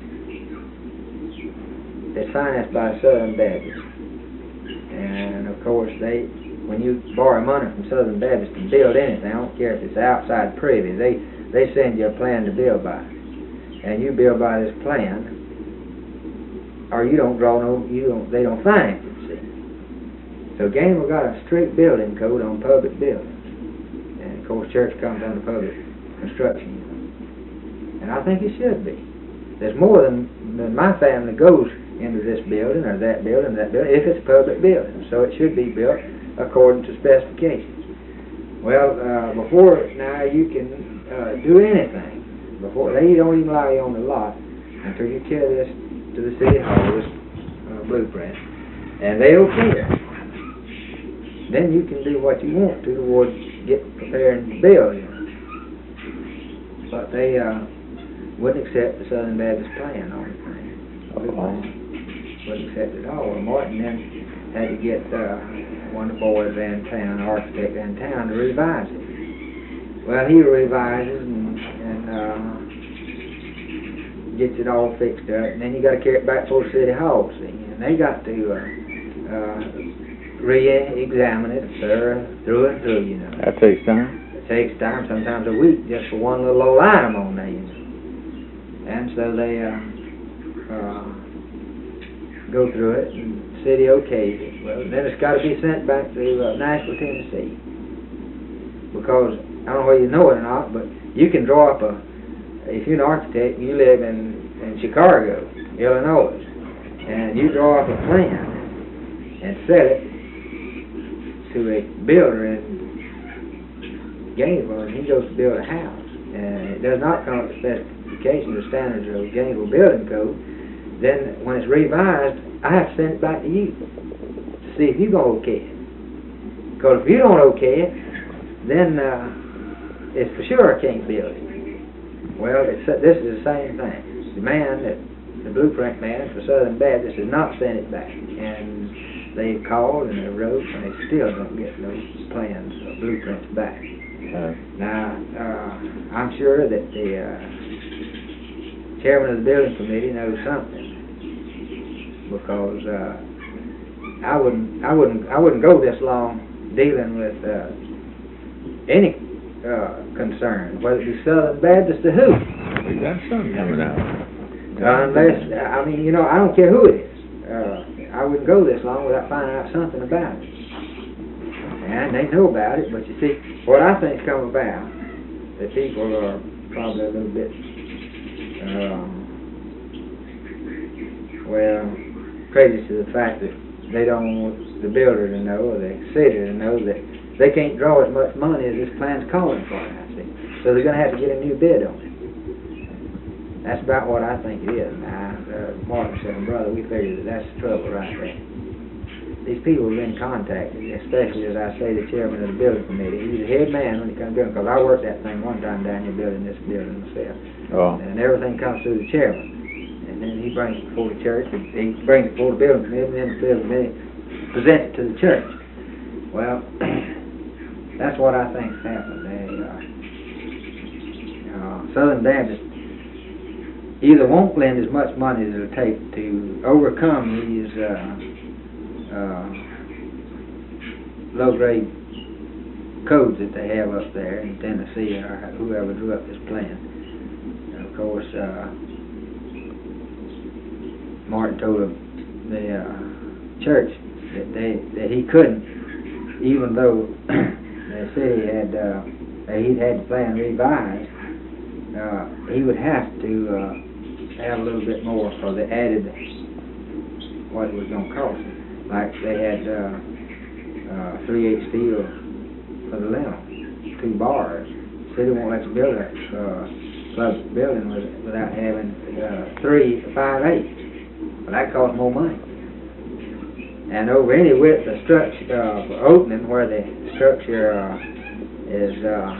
it's financed by Southern Baptist. And of course, they when you borrow money from Southern Baptist to build anything, I don't care if it's outside privy, they, they send you a plan to build by. And you build by this plan, or you don't draw no, you don't, they don't finance it, see. So Gainesville got a strict building code on public buildings. And of course, church comes under public construction. And I think it should be. There's more than, than my family goes into this building, or that building, that building, if it's a public building. So it should be built according to specifications. Well, uh, before now, you can uh, do anything. Before they don't even allow you on the lot until you tell this to the city hall, this uh, blueprint, and they okay it. Then you can do what you want to towards get prepared to build. You know. But they uh, wouldn't accept the Southern Baptist plan on the thing. Uh-huh. Wouldn't accept it at all. Well, Martin then had to get uh, one of the boys in town, an architect in town, to revise it. Well, he revises and, and uh, gets it all fixed up, and then you got to carry it back for City Hall, see, and they got to uh, uh, re-examine it, thorough, through and through, you know. That takes time. It takes time, sometimes a week, just for one little old item on there, you know. And so they uh, uh, go through it, and the city okays it. Well, then it's got to be sent back to uh, Nashville, Tennessee, because I don't know whether you know it or not, but you can draw up a, if you're an architect, you live in, in Chicago, Illinois, and you draw up a plan and sell it to a builder in Gainesville, and he goes to build a house, and it does not come up to specifications or standards of Gainesville Building Code, then when it's revised, I have to send it back to you to see if you're going to okay it. Because if you don't okay it, then uh, it's for sure I can't build it. Well, it's, this is the same thing. The man, that, the blueprint man for Southern Baptist, has not sent it back. And they've called and they wrote, and they still don't get those plans or blueprints back. Uh, now, uh, I'm sure that the uh, chairman of the building committee knows something, because uh, I wouldn't, I wouldn't, I wouldn't go this long dealing with uh, any uh, concern, whether it be Southern Baptist or who. We got something coming out. Uh, unless, I mean, you know, I don't care who it is. Uh, I wouldn't go this long without finding out something about it. And they know about it, but you see, what I think's come about, the people are probably a little bit, um, well, crazy to the fact that they don't want the builder to know, or the city to know, that they can't draw as much money as this plan's calling for, I see. So they're going to have to get a new bid on it. That's about what I think it is. Now, uh, Martin said, brother, we figured that that's the trouble right there. These people have been contacted, especially, as I say, the chairman of the building committee. He's the head man when it comes to building, because I worked that thing one time down here building this building myself. Oh. And everything comes through the chairman. And then he brings it before the church, and he brings it before the building committee, and then the building committee presents it to the church. Well, that's what I think's happened. They, uh, uh, Southern Baptist either won't lend as much money as it'll take to overcome these uh, uh, low-grade codes that they have up there in Tennessee, or whoever drew up this plan. And of course, uh, Martin told the uh, church that they that he couldn't, even though the city had uh, he'd had the plan revised, uh, he would have to uh, have a little bit more for the added what it was going to cost. Like they had uh, uh, three eight steel for the lintel, two bars. The city won't let you build that uh, club building with, without having uh, three five eight. But that costs more money. And over any width of structure uh, opening where the structure uh, is uh,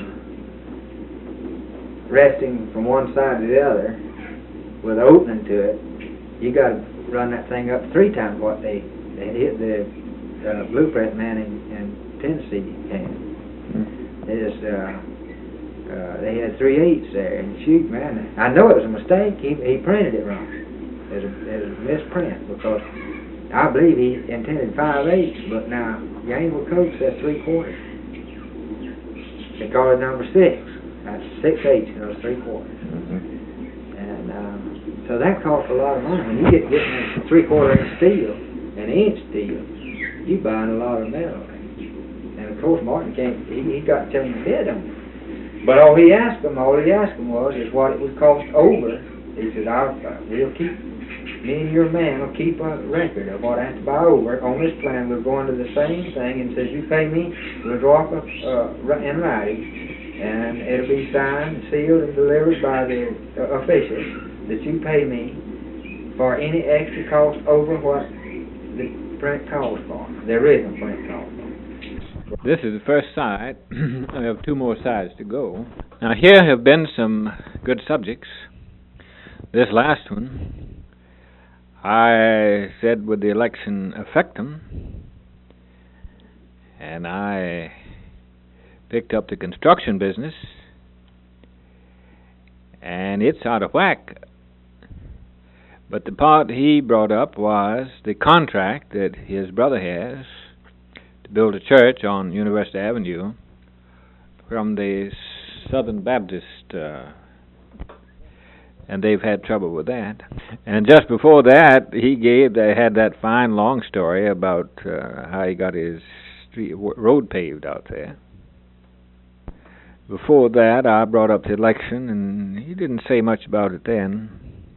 resting from one side to the other, with an opening to it, you got to run that thing up three times what they, they hit the uh, blueprint man in, in Tennessee had. Is uh, uh, they had three eighths there, and shoot, man, I know it was a mistake. He he printed it wrong. It was a, it was a misprint, because I believe he intended five eighths, but now Gainesville Code says three quarters. They call it number six. That's six eighths, and those three quarters. Mm-hmm. And um, so that costs a lot of money. When you get getting three-quarter inch steel and inch steel, you buying a lot of metal. And of course, Martin can't. He, he got to change his head on it. But all he asked them, all he asked them was, is what it would cost over. He said, I'll, uh, "We'll keep. Me and your man will keep a record of what I have to buy over. On this plan, we're going to the same thing, and says you pay me, we'll draw up a, uh, in writing, and it'll be signed, sealed, and delivered by the uh, officials that you pay me for any extra cost over what the print calls for, the original print calls for." This is the first side. I have two more sides to go. Now here have been some good subjects. This last one, I said, would the election affect them? And I picked up the construction business, and it's out of whack. But the part he brought up was the contract that his brother has to build a church on University Avenue from the Southern Baptist, uh, and they've had trouble with that. And just before that, he gave, they had that fine long story about uh, how he got his street, road paved out there. before that, I brought up the election, and he didn't say much about it then.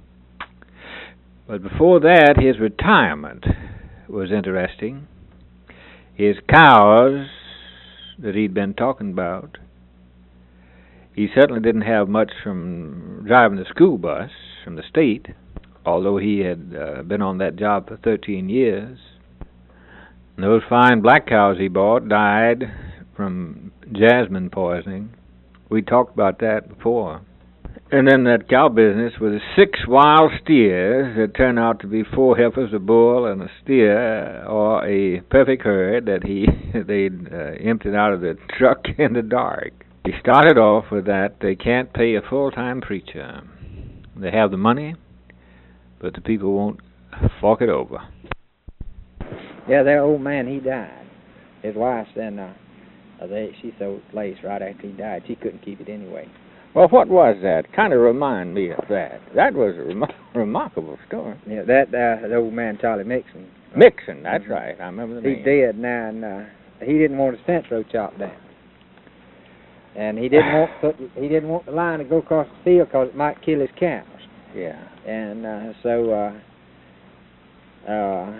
But before that, his retirement was interesting. His cows that he'd been talking about, he certainly didn't have much from driving the school bus from the state, although he had uh, been on that job for thirteen years. And those fine black cows he bought died from jasmine poisoning. We talked about that before. And then that cow business with six wild steers that turned out to be four heifers, a bull, and a steer, or a perfect herd that he they'd uh, emptied out of the truck in the dark. He started off with that they can't pay a full-time preacher. They have the money, but the people won't fork it over. Yeah, that old man, he died. His wife, then, uh, they, she sold lace right after he died. She couldn't keep it anyway. Well, what was that? Kind of remind me of that. That was a rem- remarkable story. Yeah, that uh, the old man, Charlie Mixon. Mixon, that's mm-hmm. right. I remember the name. He's dead now, and uh, he didn't want his fence row chopped down. And he didn't want put, he didn't want the line to go across the field because it might kill his cows. Yeah. And uh, so uh, uh,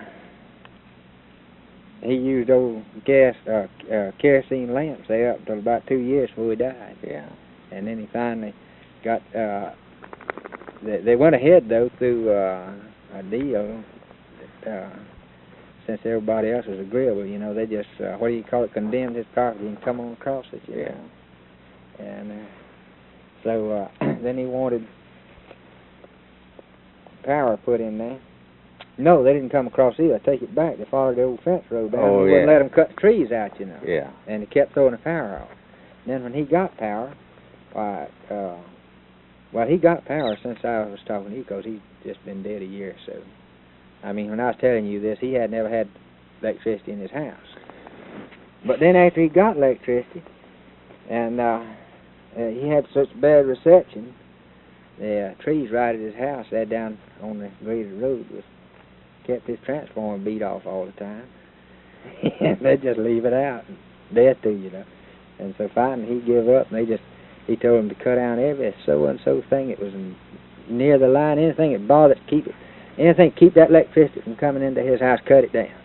he used old gas uh, uh, kerosene lamps there up until about two years before he died. Yeah. And then he finally got. Uh, they, they went ahead though through uh, a deal. That, uh, since everybody else was agreeable, you know, they just uh, what do you call it? Condemned his property and come on across it. You yeah. know? And uh, so uh, then he wanted power put in there. No, they didn't come across either. I take it back. They followed the old fence road down. Oh, They yeah. wouldn't let them cut the trees out, you know. Yeah. And they kept throwing the power off. And then when he got power, why, uh, well, he got power since I was talking to you because he's just been dead a year or so. I mean, when I was telling you this, he had never had electricity in his house. But then after he got electricity, and uh, uh, he had such bad reception, the uh, trees right at his house, there down on the graded road, was kept his transformer beat off all the time. And they just leave it out, dead to you know. And so finally he gave up, and they just he told them to cut down every so and so thing that was in, near the line, anything that bothered to keep it, anything to keep that electricity from coming into his house, cut it down.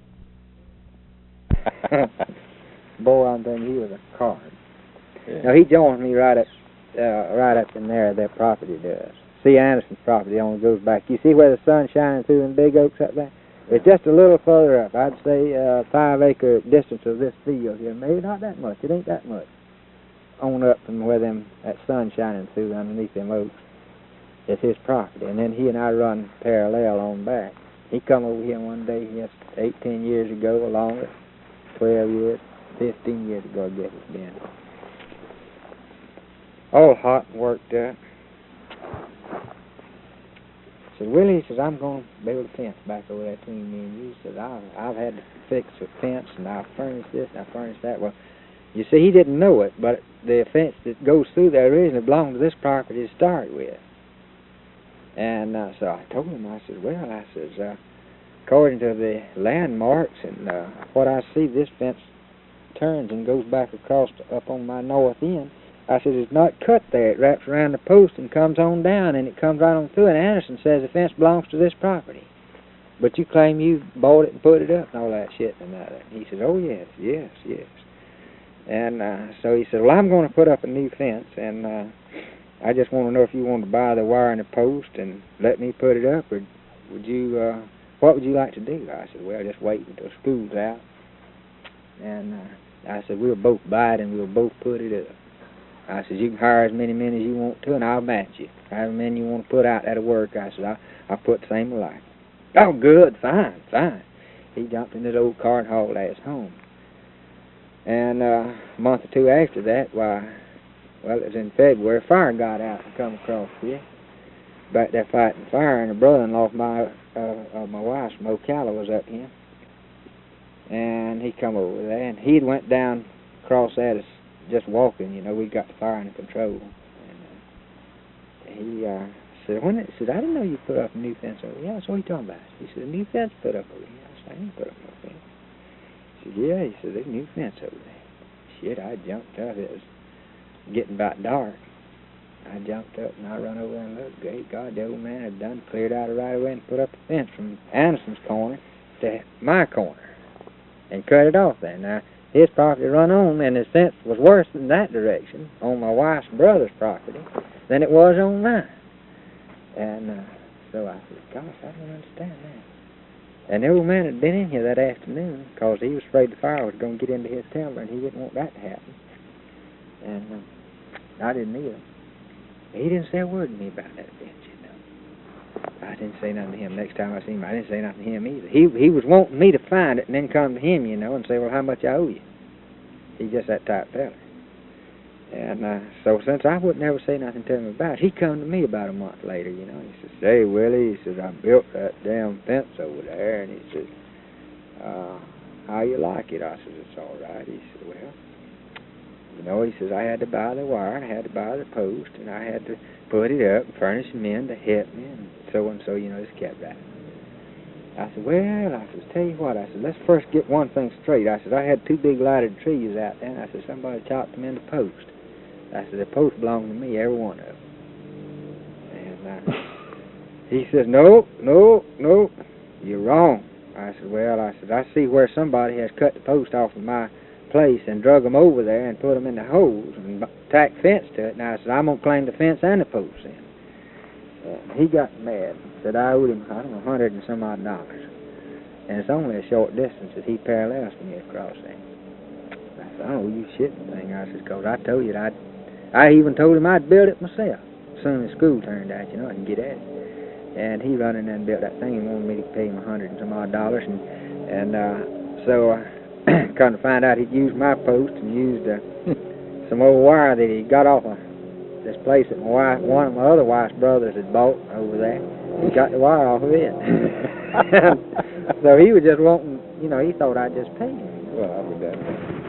Boy, I'm thinking he was a card. Yeah. Now he joins me right up, uh, right up in there. That property does. C. Anderson's property only goes back. You see where the sun's shining through them big oaks up there? It's just a little further up. I'd say uh, five acre distance of this field here. Maybe not that much. It ain't that much. On up from where them that sun's shining through underneath them oaks. It's his property. And then he and I run parallel on back. He come over here one day, yes, eight, ten years ago, or longer, twelve years, fifteen years ago, I guess it's been. All hot and worked up. Said, Willie, he says, I'm going to build a fence back over there between me and you. He says, I've, I've had to fix a fence, and I've furnished this, and I've furnished that. Well, you see, he didn't know it, but the fence that goes through there originally belonged to this property to start with. And uh, so I told him, I said, well, I says, uh, according to the landmarks and uh, what I see, this fence turns and goes back across to, up on my north end. I said, it's not cut there. It wraps around the post and comes on down, and it comes right on through. And Anderson says the fence belongs to this property. But you claim you bought it and put it up and all that shit and that. And he says, oh, yes, yes, yes. And uh, so he said, well, I'm going to put up a new fence, and uh, I just want to know if you want to buy the wire and the post and let me put it up, or would you, uh, what would you like to do? I said, well, just wait until school's out. And uh, I said, we'll both buy it and we'll both put it up. I said, you can hire as many men as you want to, and I'll match you. However many you want to put out, that'll work. I said, I'll, I'll put the same alike. Oh, good, fine, fine. He jumped in his old car and hauled ass home. And uh, a month or two after that, why, well, it was in February, fire got out and come across here. Back there fighting fire, and a brother-in-law of my, uh, of my wife's, from Ocala, was up here. And he come over there, and he went down across at us, just walking, you know, we got the fire under control. And uh, he uh, said, when it, said, I didn't know you put up a new fence over here. Yeah, so what are you talking about? He said, a new fence put up over here. I said, I didn't put up no fence. He said, yeah, he said, there's a new fence over there. Shit, I jumped up. It was getting about dark, I jumped up and I run over there and looked. Great God, the old man had done cleared out a right of way and put up a fence from Anderson's corner to my corner and cut it off there. Now, his property run on, and his fence was worse in that direction on my wife's brother's property than it was on mine. And uh, so I said, gosh, I don't understand that. And the old man had been in here that afternoon because he was afraid the fire was going to get into his timber, and he didn't want that to happen. And uh, I didn't either. He didn't say a word to me about that fence, you know. I didn't say nothing to him. Next time I seen him, I didn't say nothing to him either. He he was wanting me to find it and then come to him, you know, and say, well, how much I owe you. He's just that type of fella. And uh, so since I wouldn't ever say nothing to him about it, he come to me about a month later, you know. He says, hey, Willie, he says, I built that damn fence over there. And he says, uh, how you like it? I says, it's all right. He said, well, you know, he says, I had to buy the wire, and I had to buy the post, and I had to put it up and furnish men to help me, and so and so, you know, just kept that. I said, well, I said, tell you what, I said, let's first get one thing straight. I said, I had two big lighted trees out there, and I said, somebody chopped them into post. I said, the post belonged to me, every one of them. And uh, he says, no, no, no, you're wrong. I said, well, I said, I see where somebody has cut the post off of my place and drug them over there and put them in the holes and tacked fence to it. And I said, I'm going to claim the fence and the post then. And he got mad. Said I owed him, I don't know, a hundred and some odd dollars. And it's only a short distance that he parallels me across there. I said, I don't owe you shit thing. I said, because I told you that I'd, I even told him I'd build it myself. As soon as school turned out, you know, I can get at it. And he run in there and built that thing and wanted me to pay him a hundred and some odd dollars. And, and uh, so uh, come to find out he'd used my post and used uh, some old wire that he got off of this place that my wife, one of my other wife's brothers had bought over there. He got the wire off of it. So he was just wanting, you know, he thought I'd just pay him. Well, I would that.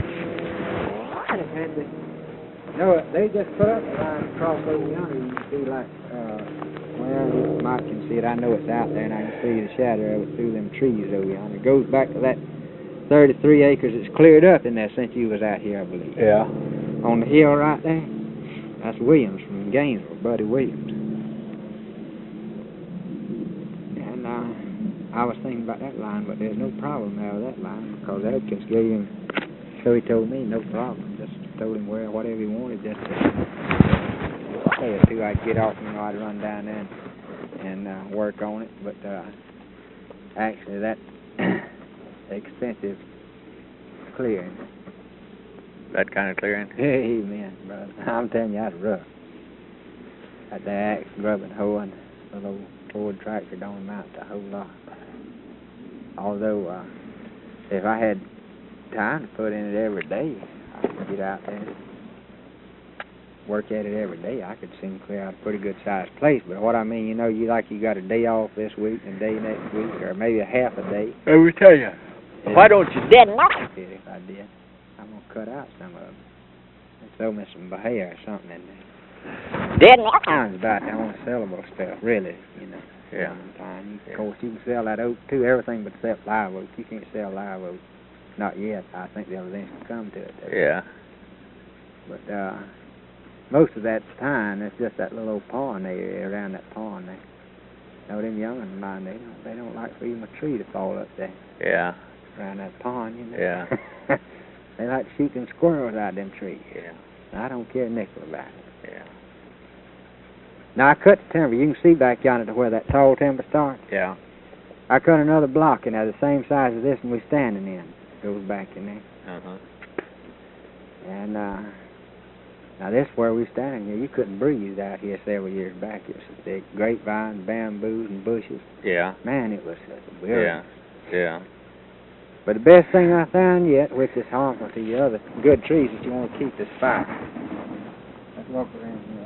I just had to, no, they just put up a line across over yonder. You can see like, uh, well, you might can see it. I know it's out there, and I can see the shadow of it through them trees over yonder. It goes back to that thirty-three acres that's cleared up in there since you was out here, I believe. Yeah. On the hill right there. That's Williams from Gainesville, Buddy Williams. And uh, I was thinking about that line, but there's no problem now with that line because Elkins gave him, so he told me, no problem. Just told him where whatever he wanted, just to say or two, I'd get off, you know, I'd run down there and, and uh, work on it. But uh, actually, that expensive clearing. That kind of clearing? Hey, man, brother. I'm telling you, that's rough. That the axe, grubbing, hoeing, a little Ford tractor don't amount to a whole lot. Although, uh, if I had time to put in it every day, I could get out there and work at it every day. I could soon clear out a pretty good sized place. But what I mean, you know, you like you got a day off this week and a day next week, or maybe a half a day. I will tell you. Why don't you dead knock it if I did? I'm going to cut out some of them and throw me some Bahia or something in there. dead knock? Sounds about the only sellable stuff, really, you know. Yeah. Sometimes. Yeah. Of course, you can sell that oak, too, everything but except live oak. You can't sell live oak. Not yet. I think the other things can come to it, though. Yeah. But uh, most of that time, it's just that little old pond area around that pond there. You know, them young'uns of mine, they don't, they don't like for even a tree to fall up there. Yeah. Around that pond, you know. Yeah. They like to shoot them squirrels out of them trees. Yeah. I don't care a nickel about it. Yeah. Now, I cut the timber. You can see back yonder to where that tall timber starts. Yeah. I cut another block in there, the same size as this one we're standing in. Goes back in there. Uh-huh. And, uh, now this is where we're standing here. You couldn't breathe out here several years back. It was the grapevines, bamboos, and bushes. Yeah. Man, it was a wilderness. Yeah. Yeah. But the best thing I found yet, which is harmful to your other good trees that you want to keep, is fire. Let's walk around here.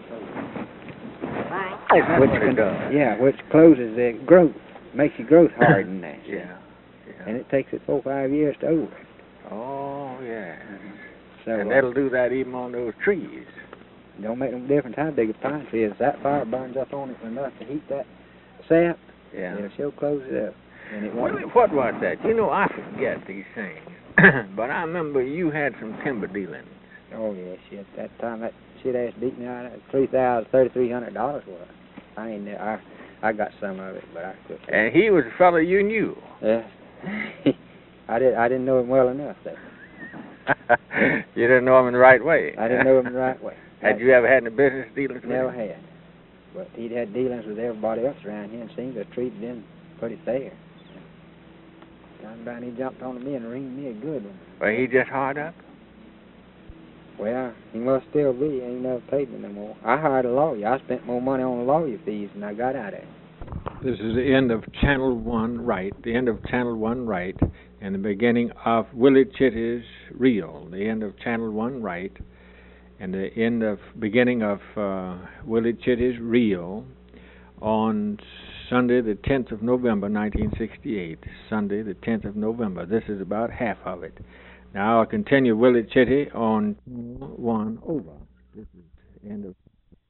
Which can, yeah, which closes the growth, makes your growth hard in there. Yeah. Yeah. And it takes it four or five years to over. Oh, yeah. So, and uh, that'll do that even on those trees. Don't make no difference how big a pine tree is. That fire burns up on it enough to heat that sap. Yeah. It'll sure close it up. And it What, won't. what was that? You know, I forget these things. But I remember you had some timber dealings. Oh yeah, shit. That time that shit ass beat me out. Three thousand, thirty three hundred dollars worth. I ain't. I I got some of it, but I took it. And he was a fellow you knew. Yeah. I did. I didn't know him well enough. Though. You didn't know him in the right way. I didn't know him the right way. Had you ever had any business dealings with Never him? had. But he'd had dealings with everybody else around here and seemed to have treated them pretty fair. Time about he jumped on me and ringed me a good one. Well, he just hard up? Well, he must still be. He ain't never paid me no more. I hired a lawyer. I spent more money on lawyer fees than I got out of it. This is the end of Channel One Right, the end of Channel One Right, and the beginning of Willie Chitty's Reel. The end of Channel One Right, and the end of beginning of uh, Willie Chitty's Reel on Sunday, the tenth of November, nineteen sixty-eight. Sunday, the tenth of November. This is about half of it. Now I'll continue Willie Chitty on Channel One Over. This is the end of